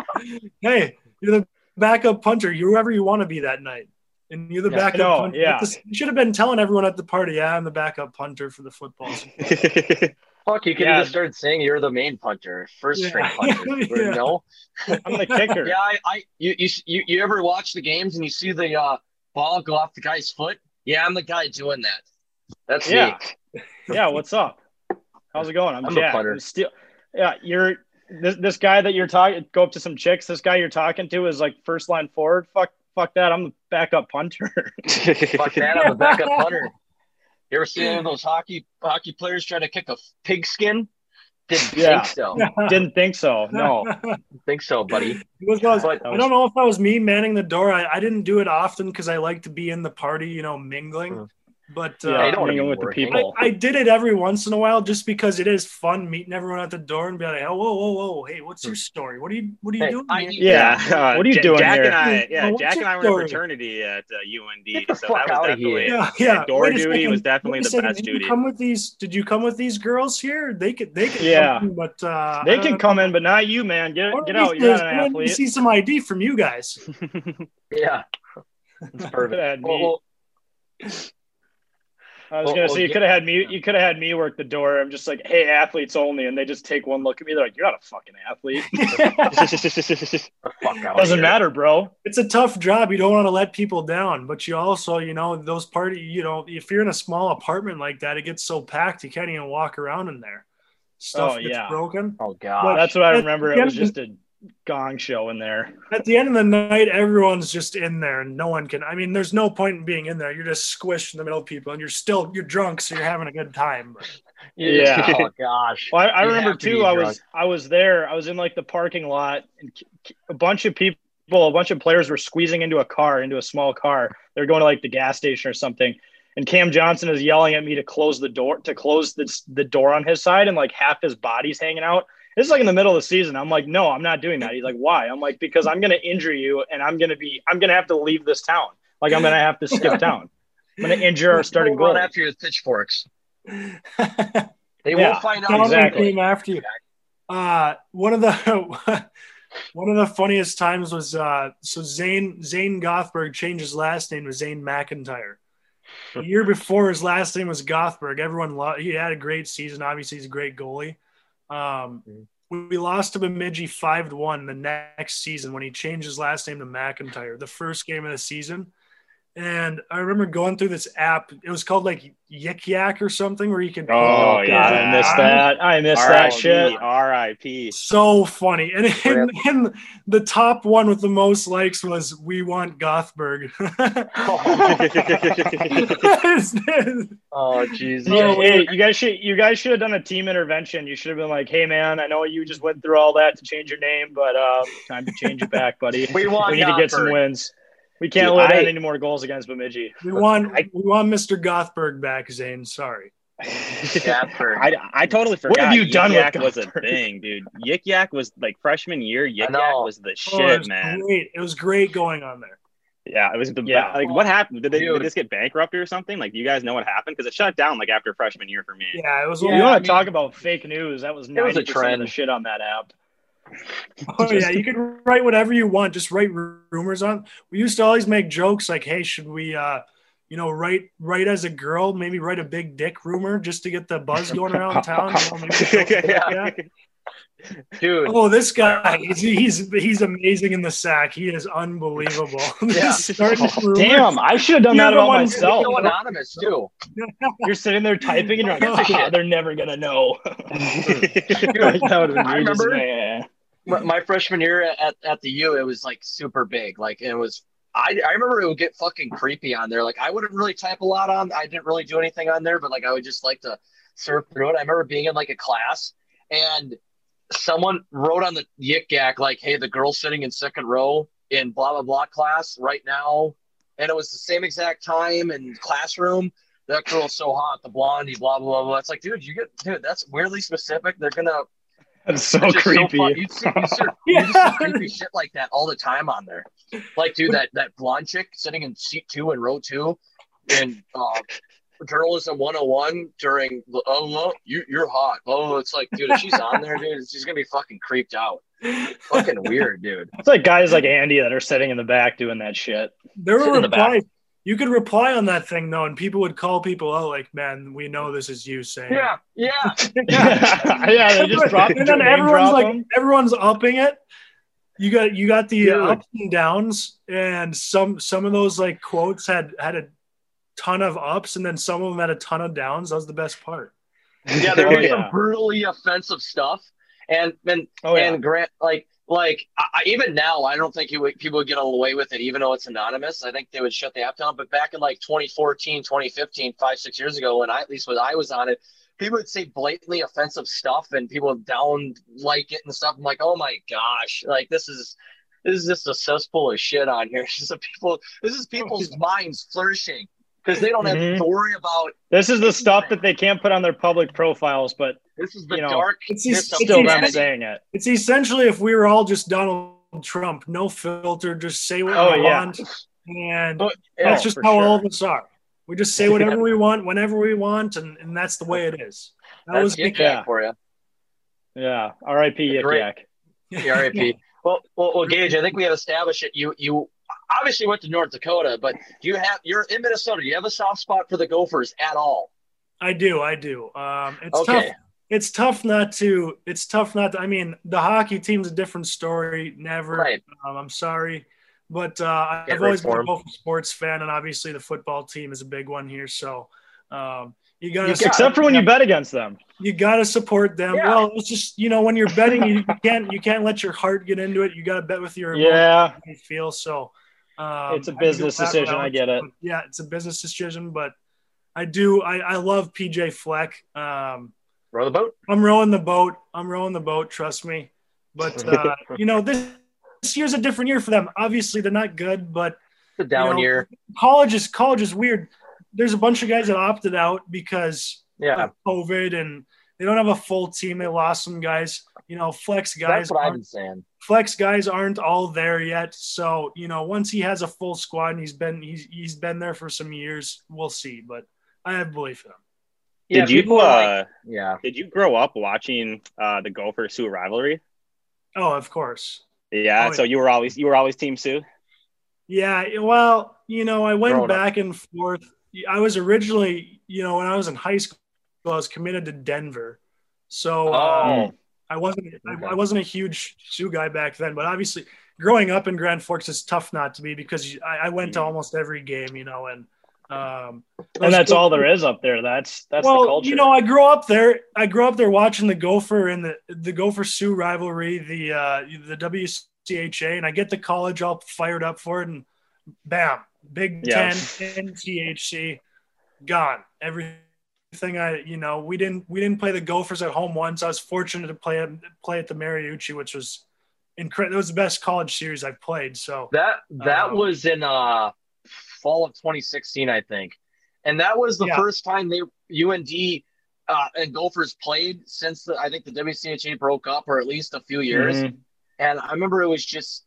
Hey, you're the backup punter. You're whoever you want to be that night. And you're the backup punter. Yeah. You should have been telling everyone at the party, "Yeah, I'm the backup punter for the football team." Fuck, you could have just started saying you're the main punter, first string punter. No, I'm the kicker. Yeah, you ever watch the games and you see the ball go off the guy's foot? Yeah, I'm the guy doing that. That's me. Yeah, what's up? How's it going? I'm Jack. A punter. You're this guy that you're talking. Go up to some chicks. This guy you're talking to is like first line forward. Fuck that. I'm the backup punter. Fuck that. I'm the backup punter. You ever see any of those hockey players trying to kick a pigskin? Didn't think so. Didn't think so. No. Didn't think so, buddy. I don't know if that was me manning the door. I didn't do it often because I like to be in the party, mingling. But I don't mingle with the people. I did it every once in a while just because it is fun meeting everyone at the door and be like, "Oh, whoa, hey, what's your story? What are you doing?" What are you doing Jack here? Jack and I were in fraternity at UND, so that was definitely door duty was definitely the best duty. Did you come with these girls here? They could come in, but they can come in, but not you, man. Get out. You're not an athlete. See some ID from you guys. Yeah, it's perfect. I was gonna say you could have had me. You could have had me work the door. I'm just like, hey, athletes only, and they just take one look at me. They're like, you're not a fucking athlete. Doesn't matter, bro. It's a tough job. You don't want to let people down, but you also, those if you're in a small apartment like that, it gets so packed you can't even walk around in there. Stuff gets broken. Oh god, well, that's what I remember. It was just a gong show in there. At the end of the night, everyone's just in there, and no one can. I mean, there's no point in being in there. You're just squished in the middle of people, and you're drunk, so you're having a good time. But. Yeah. Oh gosh. Well, I remember too. I was there. I was in like the parking lot, and a bunch of players were squeezing into a small car. They were going to like the gas station or something. And Cam Johnson is yelling at me to close the door, the door on his side, and like half his body's hanging out. This is like in the middle of the season. I'm like, no, I'm not doing that. He's like, why? I'm like, because I'm going to injure you, and I'm going to have to leave this town. Like, I'm going to have to skip town. I'm going to injure our starting goal. Run after you with pitchforks. They won't find out exactly. After you. One of the funniest times was so Zane Gothberg changed his last name to Zane McIntyre. The year before, his last name was Gothberg. Everyone loved. He had a great season. Obviously, he's a great goalie. We lost to Bemidji 5-1 the next season when he changed his last name to McIntyre, the first game of the season. And I remember going through this app. It was called like Yik Yak or something where you can. Oh, God, I missed that. I missed that shit. R.I.P. So funny. And in the top one with the most likes was "We Want Gothberg." Oh, Jesus. Hey, you guys should have done a team intervention. You should have been like, "Hey, man, I know you just went through all that to change your name, but time to change it back, buddy. We need to get some wins." We can't let in any more goals against Bemidji. We want Mr. Gothberg back, Zane. Sorry. I totally forgot. What have you done with was a thing, dude. Yik Yak was like freshman year. Yik Yak was the shit, man. Great. It was great going on there. Yeah, it was like what happened? Did this get bankrupted or something? Like, do you guys know what happened? Because it shut down like after freshman year for me. Yeah, it was. You want to talk about fake news? That was 90% of the shit on that app. Oh yeah, you can write whatever you want. Just write rumors on. We used to always make jokes like, "Hey, should we, write as a girl? Maybe write a big dick rumor just to get the buzz going around town." Dude, oh, this guy, he's amazing in the sack. He is unbelievable. Yeah. Damn, I should have done that about myself. So anonymous too. You're sitting there typing and you're like, oh, they're never gonna know. Dude, I remember my freshman year at the U, it was like super big. Like it was. I remember it would get fucking creepy on there. Like I wouldn't really type a lot on. I didn't really do anything on there, but like I would just like to surf through it. I remember being in like a class and someone wrote on the Yik Yak like, "Hey, the girl sitting in second row in blah blah blah class right now," and it was the same exact time and classroom. That girl's so hot, the blondie, blah blah blah. It's like, dude, that's weirdly specific. They're gonna. That's so creepy. You see creepy shit like that all the time on there. Like, dude, that blonde chick sitting in seat 2 in row 2 in Journalism 101 during you're hot. Oh, it's like, dude, if she's on there, dude, she's gonna be fucking creeped out. Fucking weird, dude. It's like guys like Andy that are sitting in the back doing that shit. There were replies. You could reply on that thing though, and people would call people out like, "Man, we know this is you saying." Yeah. Yeah. They just drop it, and then everyone's upping it. You got the ups and downs, and some of those like quotes had a ton of ups, and then some of them had a ton of downs. That was the best part. Yeah, there was some brutally offensive stuff, and Grant even now, I don't think people would get away with it, even though it's anonymous. I think they would shut the app down. But back in like 2014, 2015, 5-6 years ago, when I was on it, people would say blatantly offensive stuff, and people would down like it and stuff. I'm like, oh my gosh, like this is just a cesspool of shit on here. This is people's minds flourishing because they don't have to worry about. This is the stuff that they can't put on their public profiles, but this is the dark. It's still them saying it. It's essentially if we were all just Donald Trump, no filter, just say what we want, and that's just how all of us are. We just say whatever we want, whenever we want, and that's the way it is. That was Yik Yak for you. Yeah, R.I.P. Yik Yak. R.I.P. Well, Gage, I think we have established it. obviously went to North Dakota, but you're in Minnesota. Do you have a soft spot for the Gophers at all? I do. It's Okay. tough. It's tough not to. I mean, the hockey team's a different story. Never. Right. I'm sorry, but Can't I've always root for been a 'em. Gopher sports fan, and obviously the football team is a big one here. So you got to, Except for when you bet against them. you got to support them. Yeah. Well, it's just when you're betting, you can't let your heart get into it. You got to bet with your Yeah. emotions, you feel so. It's a I can business go that decision. route. I get it. Yeah, it's a business decision, but I do. I love PJ Fleck. Row the boat. I'm rowing the boat. Trust me. But this year's a different year for them. Obviously, they're not good, but It's a down year. college is weird. There's a bunch of guys that opted out because Yeah. of COVID, and they don't have a full team. They lost some guys. Flex guys. That's what I've been saying. Flex guys aren't all there yet. So once he has a full squad and he's been there for some years, we'll see. But I have belief in him. Yeah, Did you people are like, did you grow up watching the Gopher Sioux rivalry? Oh, of course. Yeah, Oh, so you were always Team Sioux. Yeah, well, I went Growing up. back and forth. I was originally, when I was in high school, I was committed to Denver. So I wasn't a huge Sioux guy back then, but obviously growing up in Grand Forks is tough not to be because I went to almost every game, and that's all there is up there. That's the culture. I grew up there. Watching the Gopher and the Gopher Sioux rivalry, the WCHA, and I get to college all fired up for it, and bam, Big Yeah. Ten, NCHC, gone. Everything we didn't play the Gophers at home once. I was fortunate to play at the Mariucci, which was incredible. It was the best college series I've played. So that was in fall of 2016, I think, and that was the first time UND and Gophers played since I think the WCHA broke up, or at least a few years. Mhm. And I remember it was just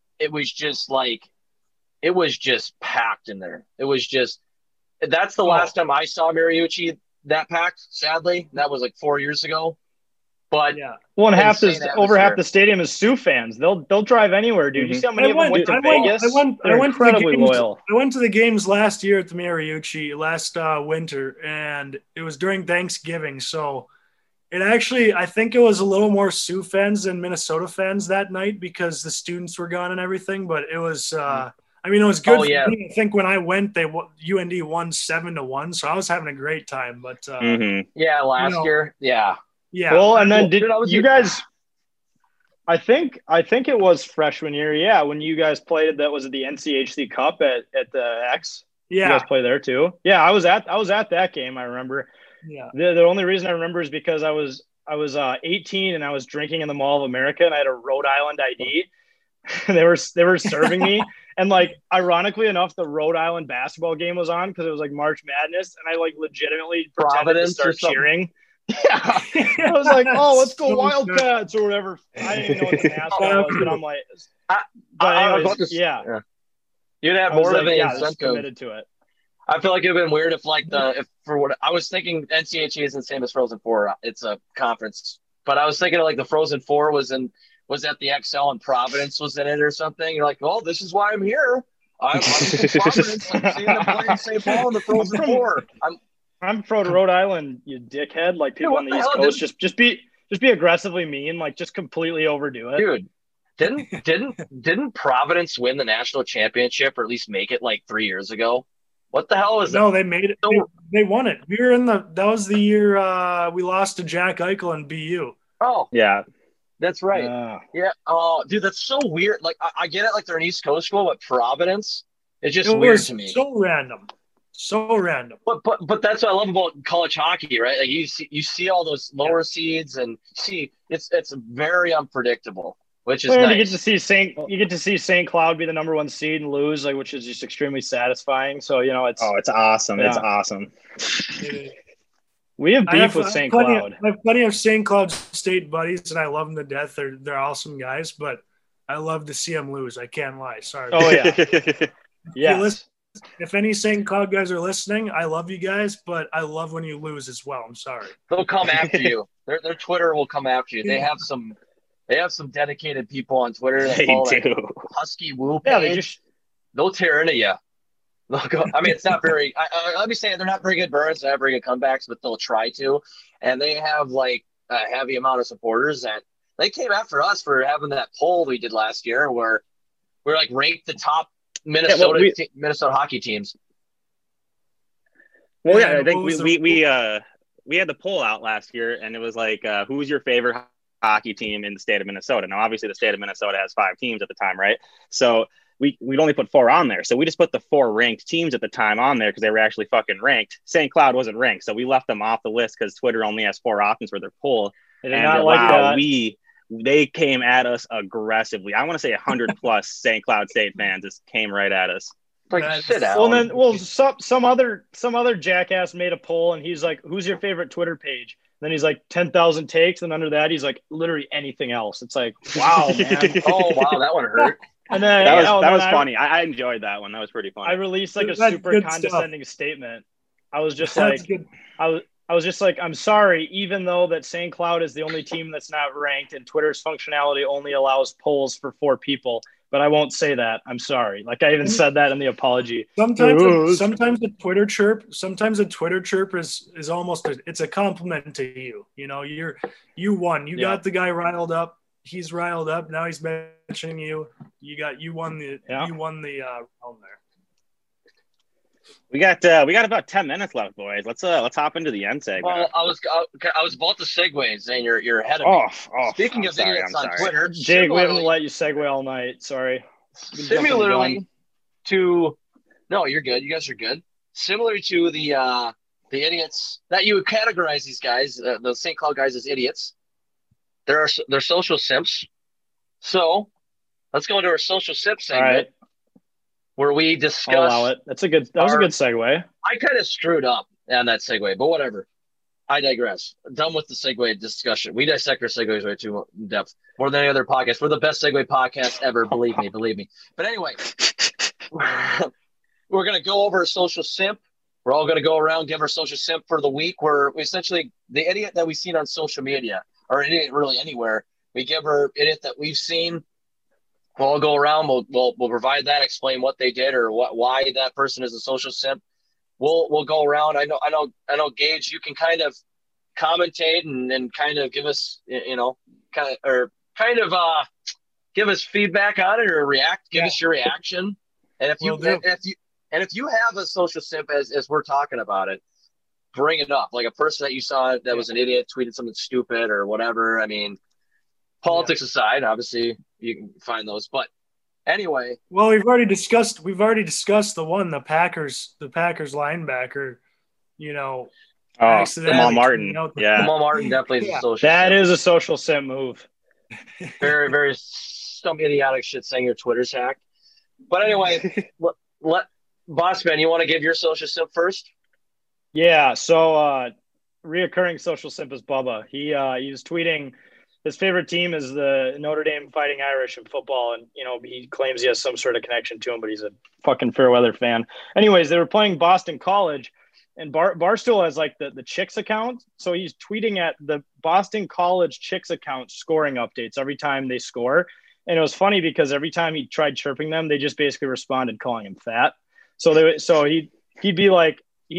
packed in there. That's the last time I saw Mariucci that packed. Sadly, that was like 4 years ago. But over half atmosphere. the stadium is Sioux fans. They'll drive anywhere, dude. You see how many of them went to Vegas? I went They're to the incredibly games. loyal. I went to the games last year at the Mariucci last winter, and it was during Thanksgiving. So I think it was a little more Sioux fans than Minnesota fans that night because the students were gone and everything. But it was, it was good. Oh, yeah. For me. I think when I went, UND won 7-1, so I was having a great time. But last year, yeah. Well, and then Dude, I was you guys? I think it was freshman year. Yeah, when you guys played that was at the NCHC Cup at the X. Yeah, you guys play there too. Yeah, I was at that game. I remember. Yeah. The only reason I remember is because I was 18 and I was drinking in the Mall of America and I had a Rhode Island ID. they were serving me, and like ironically enough, the Rhode Island basketball game was on because it was like March Madness, and I like legitimately pretended to start cheering. Yeah, I was like, "Oh, let's go Wildcats" or whatever. I didn't know what the mascot was, but I'm like, you'd have more of an just incentive. committed to it. I feel like it'd been weird if I was thinking NCHA isn't the same as Frozen Four. It's a conference, but I was thinking like the Frozen Four was at the XL and Providence was in it or something. You're like, well, this is why I'm here. I'm from Providence. I'm seeing them play in St. Paul in the Frozen Four. I'm from Rhode Island, you dickhead. Like people on the East Coast, just be aggressively mean, like just completely overdo it. Dude, didn't Providence win the national championship or at least make it like 3 years ago? What the hell is that? No, they made it. They won it. We were that was the year we lost to Jack Eichel and BU. Oh, yeah. That's right. Yeah. Oh, dude, that's so weird. Like, I get it, like they're an East Coast school, but Providence, it's just weird to me. So random. But that's what I love about college hockey, right? Like you see all those lower seeds, and it's very unpredictable, which is nice. You get to see St. Cloud be the number 1 seed and lose, like, which is just extremely satisfying. So it's awesome. Yeah. It's awesome. We have beef with St. Cloud. I have plenty of St. Cloud State buddies, and I love them to death. They're awesome guys, but I love to see them lose. I can't lie. Sorry. Oh yeah. Yes. If any St. Cloud guys are listening, I love you guys, but I love when you lose as well. I'm sorry. They'll come after you. Their Twitter will come after you. They have some dedicated people on Twitter. They do. Husky Woo Yeah, page. they'll tear into you. They'll go. I mean, it's not very. Let me say they're not very good birds. They have very good comebacks, but they'll try to. And they have like a heavy amount of supporters that they came after us for having that poll we did last year, where we're like ranked the top Minnesota hockey teams. Well, yeah, I think we had the poll out last year, and it was like, who's your favorite hockey team in the state of Minnesota? Now, obviously, the state of Minnesota has 5 teams at the time, right? So we'd only put 4 on there. So we just put the 4 ranked teams at the time on there because they were actually fucking ranked. St. Cloud wasn't ranked, so we left them off the list because Twitter only has 4 options for their poll. They did not like that. They came at us aggressively. I want to say 100 plus St. Cloud State fans just came right at us. Like, sit down. Some other jackass made a poll, and he's like, "Who's your favorite Twitter page?" And then he's like, 10,000 takes, and under that, he's like, literally anything else. It's like, wow, man. Oh wow, that one hurt. And then that was funny. I enjoyed that one. That was pretty funny. I released like a super condescending statement. I was just like, I was just like, I'm sorry, even though that St. Cloud is the only team that's not ranked and Twitter's functionality only allows polls for 4 people, but I won't say that. I'm sorry. Like I even said that in the apology. Sometimes a Twitter chirp is almost it's a compliment to you. You know, you won. You got the guy riled up. He's riled up. Now he's mentioning you. You won the round there. We got about 10 minutes left, boys. Let's hop into the end segment. Well, I was about to segue, saying you're ahead of me. Speaking of idiots on Twitter, Jake, we haven't let you segue all night. Sorry. Similarly to, no, you're good. You guys are good. Similar to the idiots that you would categorize these guys, the St. Cloud guys, as idiots. They're social simps. So let's go into our social simp segment. Where we discuss. I'll allow it. That was a good segue. I kind of screwed up on that segue, but whatever. I digress. Done with the segue discussion. We dissect our segues way too in depth, more than any other podcast. We're the best segue podcast ever. Believe me. But anyway, we're gonna go over a social simp. We're all gonna go around, give our social simp for the week. We're essentially the idiot that we've seen on social media, or idiot really anywhere. We give our idiot that we've seen. We'll all go around. We'll provide that, explain what they did or why that person is a social simp. We'll go around. I know, Gage, you can kind of commentate and kind of give us, give us feedback on it or give us your reaction. And if you have a social simp as we're talking about it, bring it up. Like a person that you saw that was an idiot, tweeted something stupid or whatever. I mean, politics aside, obviously you can find those, but anyway. Well, we've already discussed the Packers linebacker, Jamal Martin. Jamal Martin definitely is a social simp. That is a social simp move. Very, very some idiotic shit saying your Twitter's hacked. But anyway, let Bossman, you want to give your social simp first? Yeah, so reoccurring social simp is Bubba. He was tweeting his favorite team is the Notre Dame Fighting Irish in football, and he claims he has some sort of connection to him, but he's a fucking Fairweather fan. Anyways, they were playing Boston College, and Barstool has like the Chicks account, so he's tweeting at the Boston College Chicks account scoring updates every time they score. And it was funny because every time he tried chirping them, they just basically responded calling him fat. So he'd be like,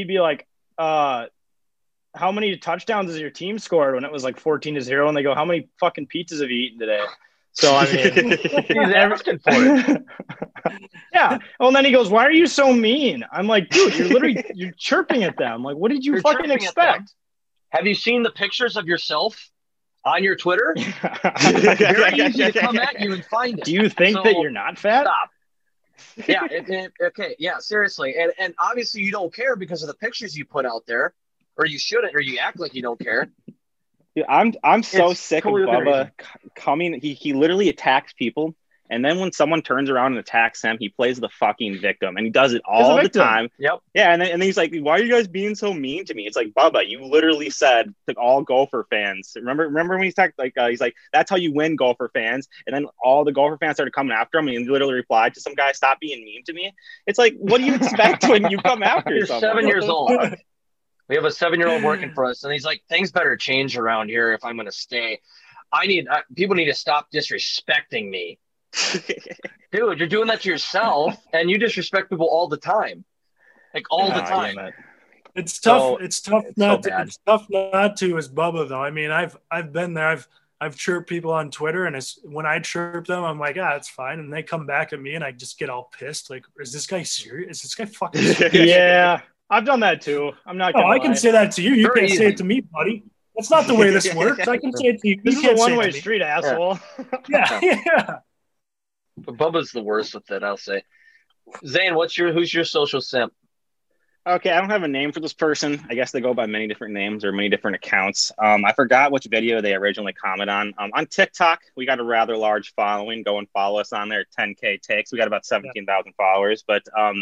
how many touchdowns has your team scored when it was like 14-0? And they go, how many fucking pizzas have you eaten today? So, I mean, he's asking for it. Yeah. Well, and then he goes, why are you so mean? I'm like, dude, you're chirping at them. Like, what did you fucking expect? Have you seen the pictures of yourself on your Twitter? Very easy to come at you and find it. Do you think that you're not fat? Stop. Yeah. Okay. Yeah. Seriously. And obviously you don't care because of the pictures you put out there. Or you shouldn't, or you act like you don't care. Dude, I'm so sick of Bubba coming. He literally attacks people, and then when someone turns around and attacks him, he plays the fucking victim, and he does it all the time. Yep. Yeah, and then he's like, "Why are you guys being so mean to me?" It's like, Bubba, you literally said to all Gopher fans. Remember when he's talked he's like, "That's how you win, Gopher fans." And then all the Gopher fans started coming after him, and he literally replied to some guy, "Stop being mean to me." It's like, what do you expect when you come after You're someone? 7 years old. We have a 7-year-old working for us, and he's like, things better change around here if I'm going to stay. People need to stop disrespecting me Dude, you're doing that to yourself, and you disrespect people all the time, like all the time. Damn it. It's tough. So, it's tough it's not so to. bad. It's tough not to as Bubba though. I mean, I've been there. I've chirped people on Twitter, and when I chirp them, I'm like, it's fine, and they come back at me, and I just get all pissed. Like, is this guy serious? Is this guy fucking serious? Yeah, I've done that too. I'm not gonna I can lie. say that to you. You Very can't say easy. it to me, buddy. That's not the way this works. I can say it to you. This You is a can't say it one-way to me. street, asshole. Yeah. But Bubba's the worst with it, I'll say. Zane, who's your social simp? Okay, I don't have a name for this person. I guess they go by many different names or many different accounts. I forgot which video they originally commented on. On TikTok, we got a rather large following. Go and follow us on there. 10K takes. We got about 17,000 followers. But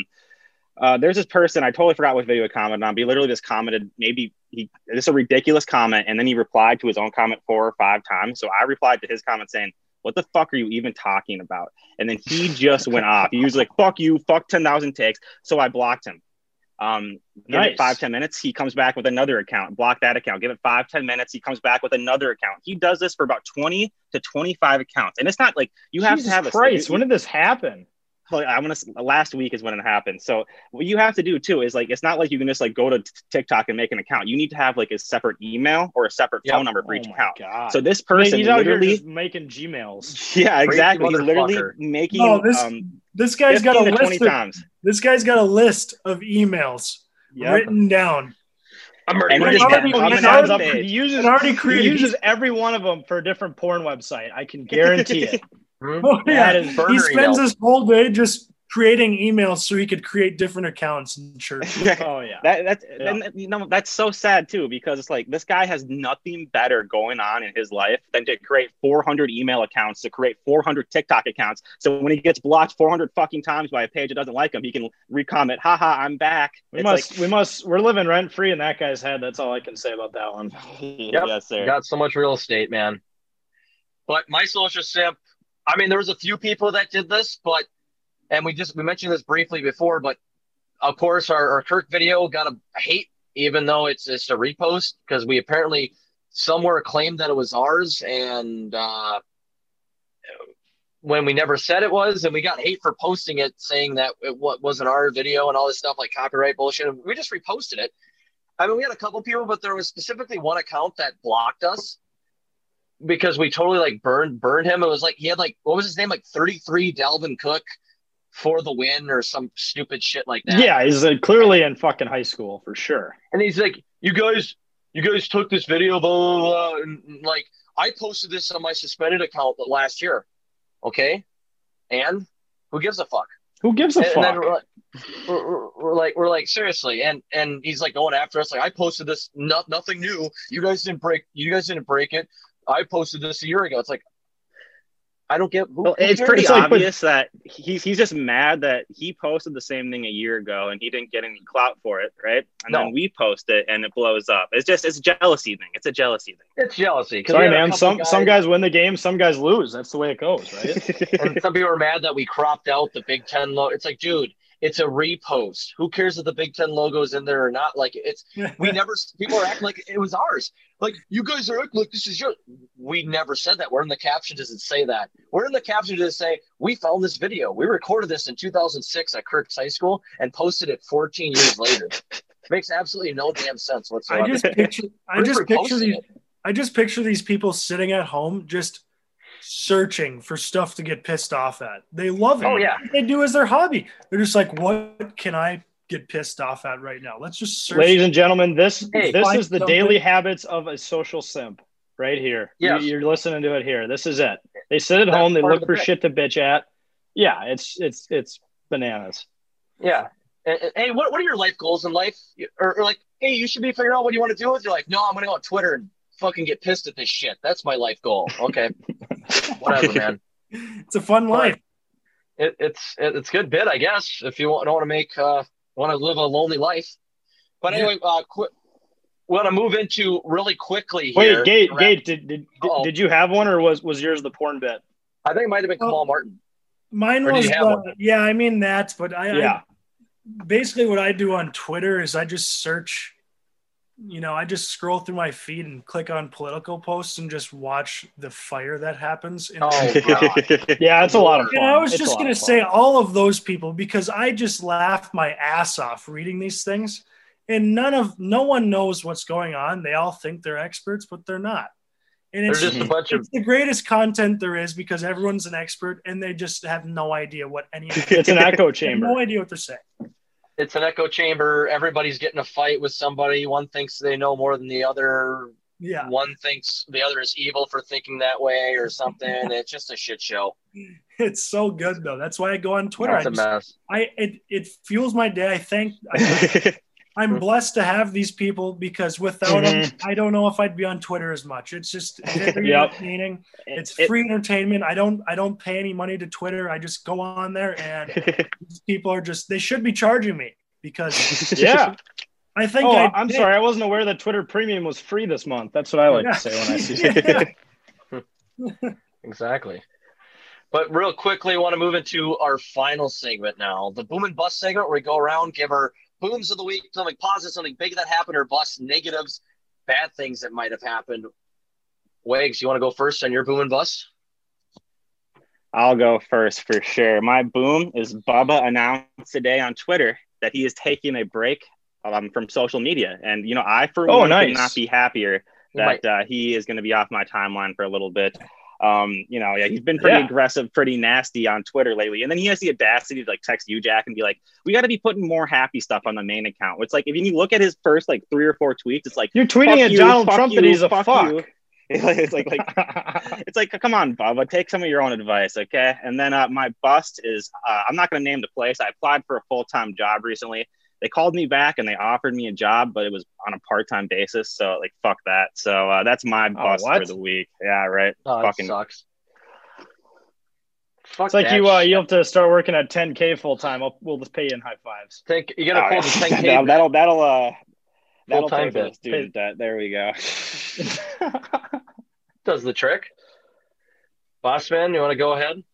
there's this person, I totally forgot what video he commented on, but he literally just commented, this is a ridiculous comment, and then he replied to his own comment 4 or 5 times. So I replied to his comment saying, what the fuck are you even talking about? And then he just went off. He was like, fuck you, fuck 10,000 takes. So I blocked him. Give it 5-10 minutes, he comes back with another account. Block that account. Give it 5-10 minutes, he comes back with another account. He does this for about 20 to 25 accounts, and it's not like you have Jesus to have Christ, when did this happen? Last week is when it happened. So what you have to do too is like, it's not like you can just like go to TikTok and make an account. You need to have like a separate email or a separate phone number for each account. God. So this person he's out literally here just making Gmails. yeah, exactly. He's literally motherfucker. making This guy's got a 15 to 20 list. times. This guy's got a list of emails written down. I'm already And ready. he just He comments already- on the page. He uses, And already he created. uses every one of them for a different porn website. I can guarantee it. Oh, yeah. That is burner He spends emails. his whole day just creating emails so he could create different accounts and church. Oh yeah. That's so sad too, because it's like this guy has nothing better going on in his life than to create 400 email accounts, to create 400 TikTok accounts. So when he gets blocked 400 fucking times by a page that doesn't like him, he can recomment, haha, I'm back. We're living rent free in that guy's head. That's all I can say about that one. Yep. Yes, sir. You got so much real estate, man. But my social simp, I mean, there was a few people that did this, and we mentioned this briefly before, but of course our Kirk video got a hate, even though it's a repost, because we apparently somewhere claimed that it was ours, and when we never said it was, and we got hate for posting it, saying that it wasn't our video and all this stuff, like copyright bullshit. And we just reposted it. I mean, we had a couple people, but there was specifically one account that blocked us because we totally like burned him. It was like he had like, what was his name, like 33 Dalvin Cook for the win or some stupid shit like that. Yeah, he's clearly in fucking high school for sure. And he's like, you guys took this video, blah, blah, blah. And like, I posted this on my suspended account last year. Okay. And who gives a fuck? Who gives a And fuck? then we're like, seriously. And he's like going after us. Like, I posted this, nothing new. You guys didn't break it. I posted this a year ago. It's like, I don't get. It's pretty It's like, obvious that he's just mad that he posted the same thing a year ago and he didn't get any clout for it, right? And then we post it and it blows up. It's a jealousy thing. It's a jealousy thing. It's jealousy. Sorry, man. Some guys win the game, some guys lose. That's the way it goes, right? And some people are mad that we cropped out the Big Ten logo. It's like, dude, it's a repost. Who cares if the Big Ten logo's in there or not? Like, people are acting like it was ours. Like, you guys are acting like this is yours. We never said that. Where in the caption does it say that? Where in the caption does it say, we found this video. We recorded this in 2006 at Kirk's High School and posted it 14 years later. It makes absolutely no damn sense whatsoever. I just picture these people sitting at home just searching for stuff to get pissed off at. They love it. Oh, yeah. What they do as their hobby. They're just like, what can I get pissed off at right now? Let's just search. Ladies and gentlemen, this is the something. daily habits of a social simp right here. Yes. You're listening to it here. This is it. They sit at home, they part of look the for bit. shit to bitch at. Yeah, it's bananas. Yeah. Hey, what are your life goals in life? Or like, hey, you should be figuring out what you want to do with. You're like, no, I'm going to go on Twitter and fucking get pissed at this shit. That's my life goal. Okay. Whatever, man. It's a fun life. It's good bit, I guess, if you don't want to live a lonely life. But anyway, we want to move into really quickly here. Wait, Gate, did you have one, or was yours the porn bit? I think it might have been Kamal Martin. Mine Or do was, you have one? yeah, I mean that, but Yeah. I basically what I do on Twitter is I just search I just scroll through my feed and click on political posts and just watch the fire that happens. Oh, God. Yeah, it's a lot of fun. And I was It's a just lot going of to say fun. all of those people, because I just laugh my ass off reading these things, and no one knows what's going on. They all think they're experts, but they're not. And They're just a bunch of it's the greatest content there is, because everyone's an expert and they just have no idea what any of It's an echo they have chamber. no idea what they're saying. it's an echo chamber. Everybody's getting a fight with somebody. One thinks they know more than the other. Yeah. One thinks the other is evil for thinking that way or something. It's just a shit show. It's so good though. That's why I go on Twitter. It's a mess. It fuels my day. I'm blessed to have these people, because without them, I don't know if I'd be on Twitter as much. It's just very Yep. entertaining. It's free entertainment. I don't pay any money to Twitter. I just go on there, and these people are just, they should be charging me, because Yeah. I think I'm sorry. I wasn't aware that Twitter Premium was free this month. That's what I like to say when I see it. Exactly. But real quickly, I want to move into our final segment now. The boom and bust segment, where we go around, give our booms of the week, something positive, something big that happened, or bust, negatives, bad things that might have happened. Wags, you want to go first on your boom and bust? I'll go first for sure. My boom is Bubba announced today on Twitter that he is taking a break from social media. And, I, for one, could not be happier that he is going to be off my timeline for a little bit. He's been pretty aggressive, pretty nasty on Twitter lately. And then he has the audacity to text you, Jack, and be like, we got to be putting more happy stuff on the main account. It's like, if you look at his first 3 or 4 tweets, it's like, you're tweeting at Donald Trump that he's a fuck. It's like, come on, Bubba, take some of your own advice. Okay. And then my bust is, I'm not going to name the place. I applied for a full-time job recently. They called me back and they offered me a job, but it was on a part-time basis. So fuck that. So that's my bust for the week. Yeah. Right. Fucking sucks. Fuck it's like you have to start working at 10K full-time. We'll just pay you in high fives. You got to pull the 10K. That'll pay for the student debt. There we go. Does the trick. Bossman, you want to go ahead?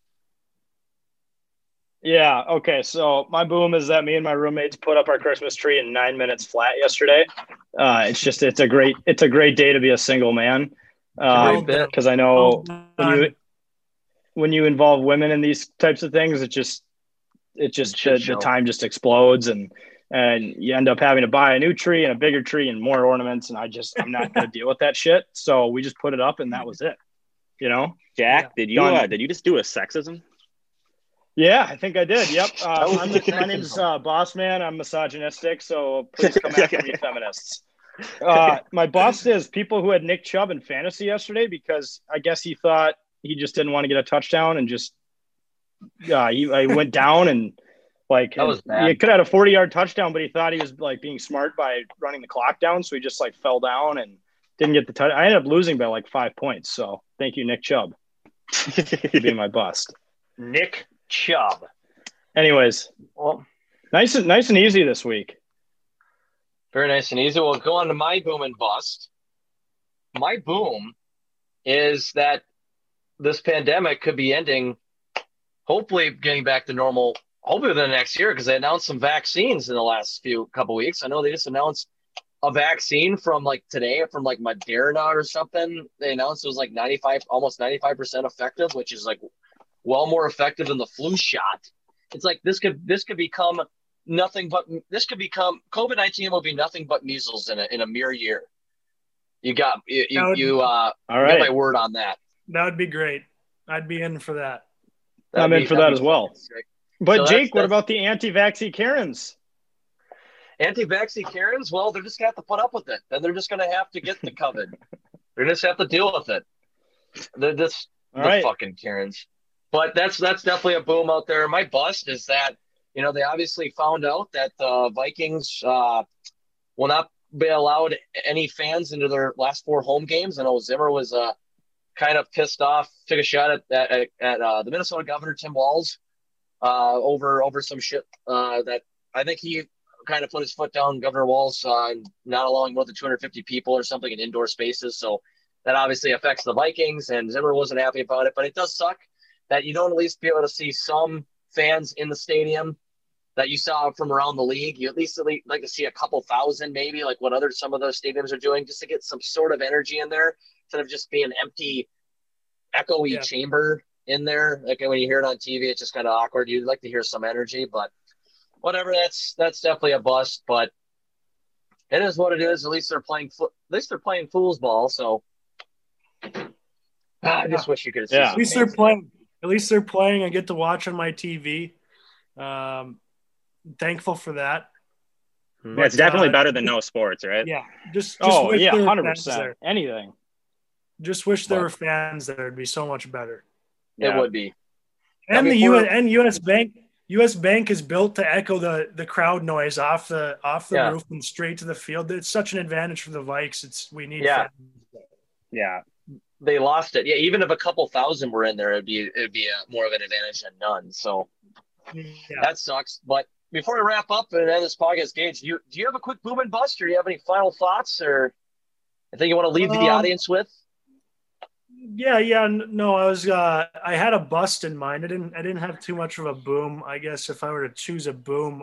Yeah. Okay. So my boom is that me and my roommates put up our Christmas tree in 9 minutes flat yesterday. It's a great day to be a single man. Because I know when you involve women in these types of things, the time just explodes, and you end up having to buy a new tree and a bigger tree and more ornaments. And I'm not going to deal with that shit. So we just put it up, and that was it. Jack, did you just do a sexism? Yeah, I think I did. Yep. My name's Boss Man. I'm misogynistic, so please come after me, feminists. My boss is people who had Nick Chubb in fantasy yesterday, because I guess he thought he just didn't want to get a touchdown, and just he went down, and that was bad. He could have had a 40-yard touchdown, but he thought he was being smart by running the clock down, so he just fell down and didn't get the touch. I ended up losing by 5 points. So thank you, Nick Chubb, for being my bust. Nick Chubb. Anyways, well, nice and easy this week. Very nice and easy. We'll go on to my boom and bust. My boom is that this pandemic could be ending, hopefully getting back to normal, hopefully within the next year, because they announced some vaccines in the last couple weeks. I know they just announced a vaccine from today from Moderna or something. They announced it was almost 95% effective, which is well more effective than the flu shot. It's this could become COVID-19 will be nothing but measles in a mere year. You got all right. Get my word on that. That would be great. I'd be in for that. I'm in for that as well. But so Jake, what about the anti-vaxxy Karens? Anti-vaxxy Karens? Well, they're just going to have to put up with it. Then they're just going to have to get the COVID. They're just have to deal with it. They're just fucking Karens. But that's definitely a boom out there. My bust is that, they obviously found out that the Vikings will not be allowed any fans into their last 4 home games. I know Zimmer was kind of pissed off, took a shot at the Minnesota governor, Tim Walz, over some shit that I think he kind of put his foot down, Governor Walz, not allowing more than 250 people or something in indoor spaces. So that obviously affects the Vikings, and Zimmer wasn't happy about it. But it does suck that you don't at least be able to see some fans in the stadium that you saw from around the league? You at least like to see a couple thousand, maybe, like what some of those stadiums are doing, just to get some sort of energy in there instead of just being empty, echoey chamber in there. Like when you hear it on TV, it's just kind of awkward. You'd like to hear some energy, but whatever. That's definitely a bust, but it is what it is. At least they're playing foosball. So I just wish you could have seen. At least they're playing. At least they're playing. I get to watch on my TV. Thankful for that. Yeah, it's definitely better than no sports, right? Yeah. Just wish there were 100%. Anything. Just wish there were fans there. It'd be so much better. It would be. And US Bank is built to echo the crowd noise off the roof and straight to the field. It's such an advantage for the Vikes. We need fans. Yeah. They lost it. Yeah, even if a couple thousand were in there, it'd be more of an advantage than none. So that sucks. But before we wrap up and end this podcast, Gage, do you have a quick boom and bust, or do you have any final thoughts, or anything you want to leave the audience with? Yeah. No, I had a bust in mind. I didn't have too much of a boom. I guess if I were to choose a boom,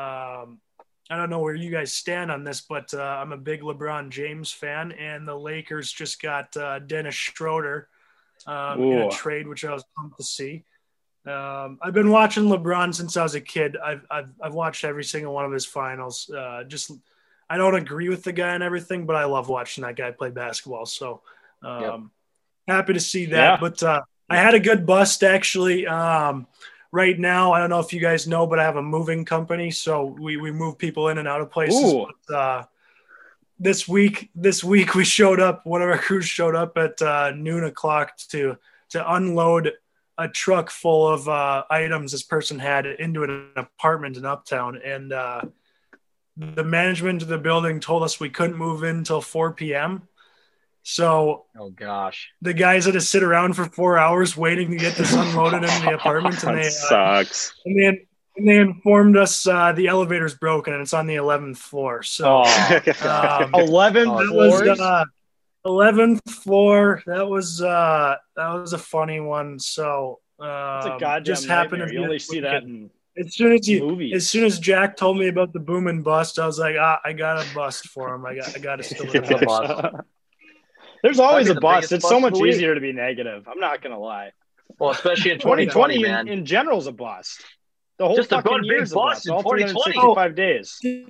I don't know where you guys stand on this, but I'm a big LeBron James fan, and the Lakers just got Dennis Schroeder in a trade, which I was pumped to see. I've been watching LeBron since I was a kid. I've watched every single one of his finals. I don't agree with the guy and everything, but I love watching that guy play basketball. So happy to see that. Yeah. But I had a good bust actually. Right now, I don't know if you guys know, but I have a moving company, so we move people in and out of places. But, this week we showed up. One of our crews showed up at noon o'clock to unload a truck full of items this person had into an apartment in Uptown, and the management of the building told us we couldn't move in until 4 p.m. So, oh gosh, the guys had to sit around for 4 hours waiting to get this unloaded into the apartment, and they sucks. And they informed us the elevator's broken and it's on the 11th floor. So, 11th floors. 11th floor. That was a funny one. So, it's a goddamn just happened to you only see that in as soon movies. As soon as Jack told me about the boom and bust, I was like, I got a bust for him. I got to still do a bust. There's always a bust. It's so much easier to be negative. I'm not going to lie. Well, especially in 2020, man. In general is a bust. The whole just fucking year is a bust. All 365 days. To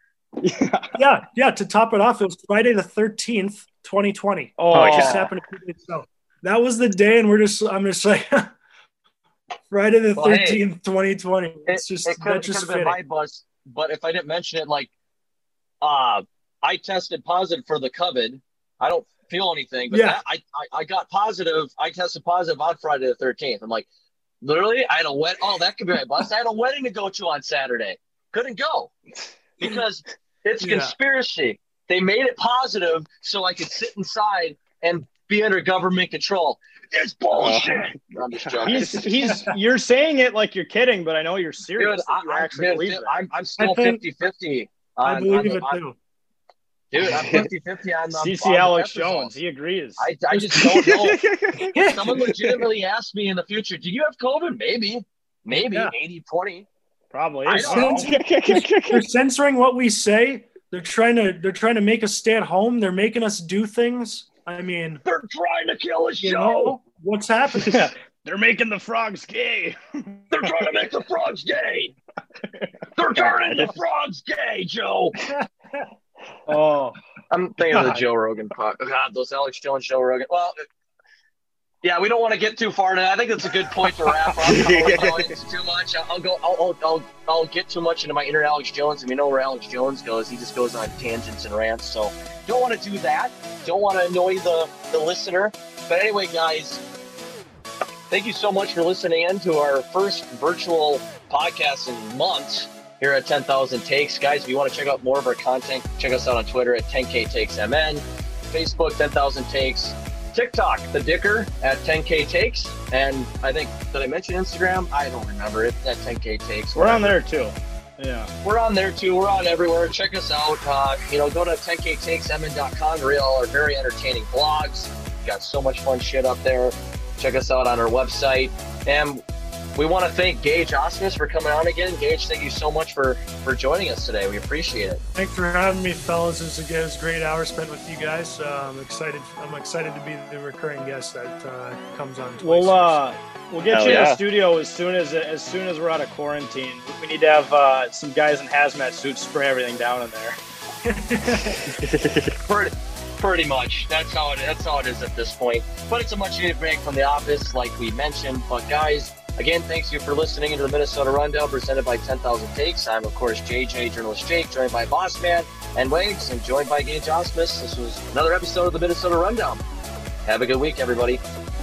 top it off, it was Friday the 13th, 2020. Oh, just happened to be so. That was the day, and I'm just like Friday the 13th, 2020. It could have been my bust, but if I didn't mention it, like I tested positive for the COVID. I don't feel anything, but I got positive. I tested positive on Friday the 13th. I'm like, literally, I had a wedding. Oh, that could be my bust. I had a wedding to go to on Saturday. Couldn't go because it's conspiracy. They made it positive so I could sit inside and be under government control. It's bullshit. I'm just joking. You're saying it like you're kidding, but I know you're serious. Dude, I'm still 50-50. I believe it too. Dude, I'm 50-50 on CC Alex Jones. He agrees. I just don't know. If someone legitimately asked me in the future, do you have COVID? Maybe 80-20. Probably. I don't know. They're censoring what we say. They're trying to make us stay at home. They're making us do things. I mean, they're trying to kill us, you know what's happening. They're making the frogs gay. They're trying to make the frogs gay. They're turning the frogs gay, Joe. Oh, I'm thinking of the Joe Rogan podcast. God, those Alex Jones, Joe Rogan. Well, yeah, we don't want to get too far now. I think that's a good point to wrap up. I don't go into too much. I'll get too much into my inner Alex Jones, and we know where Alex Jones goes. He just goes on tangents and rants. So don't want to do that. Don't want to annoy the listener. But anyway, guys, thank you so much for listening in to our first virtual podcast in months here at 10,000 Takes. Guys, if you want to check out more of our content, check us out on Twitter at 10K Takes MN, Facebook 10,000 Takes, TikTok, The Dicker at 10K Takes, and I think, did I mention Instagram? I don't remember it, at 10K Takes. We're on there too. Yeah. We're on there too. We're on everywhere. Check us out. Go to 10ktakesmn.com to read all our very entertaining blogs. We've got so much fun shit up there. Check us out on our website. And we want to thank Gage Osmus for coming on again. Gage, thank you so much for joining us today. We appreciate it. Thanks for having me, fellas. It was a great hour spent with you guys. I'm excited to be the recurring guest that comes on twice. We'll get you in the studio as soon as we're out of quarantine. We need to have some guys in hazmat suits spray everything down in there. Pretty much. That's how it is at this point. But it's a much needed break from the office, like we mentioned. But guys, again, thanks you for listening to the Minnesota Rundown presented by 10,000 Takes. I'm of course JJ, journalist Jake, joined by Boss Man and Wags, and joined by Gage Osmus. This was another episode of the Minnesota Rundown. Have a good week, everybody.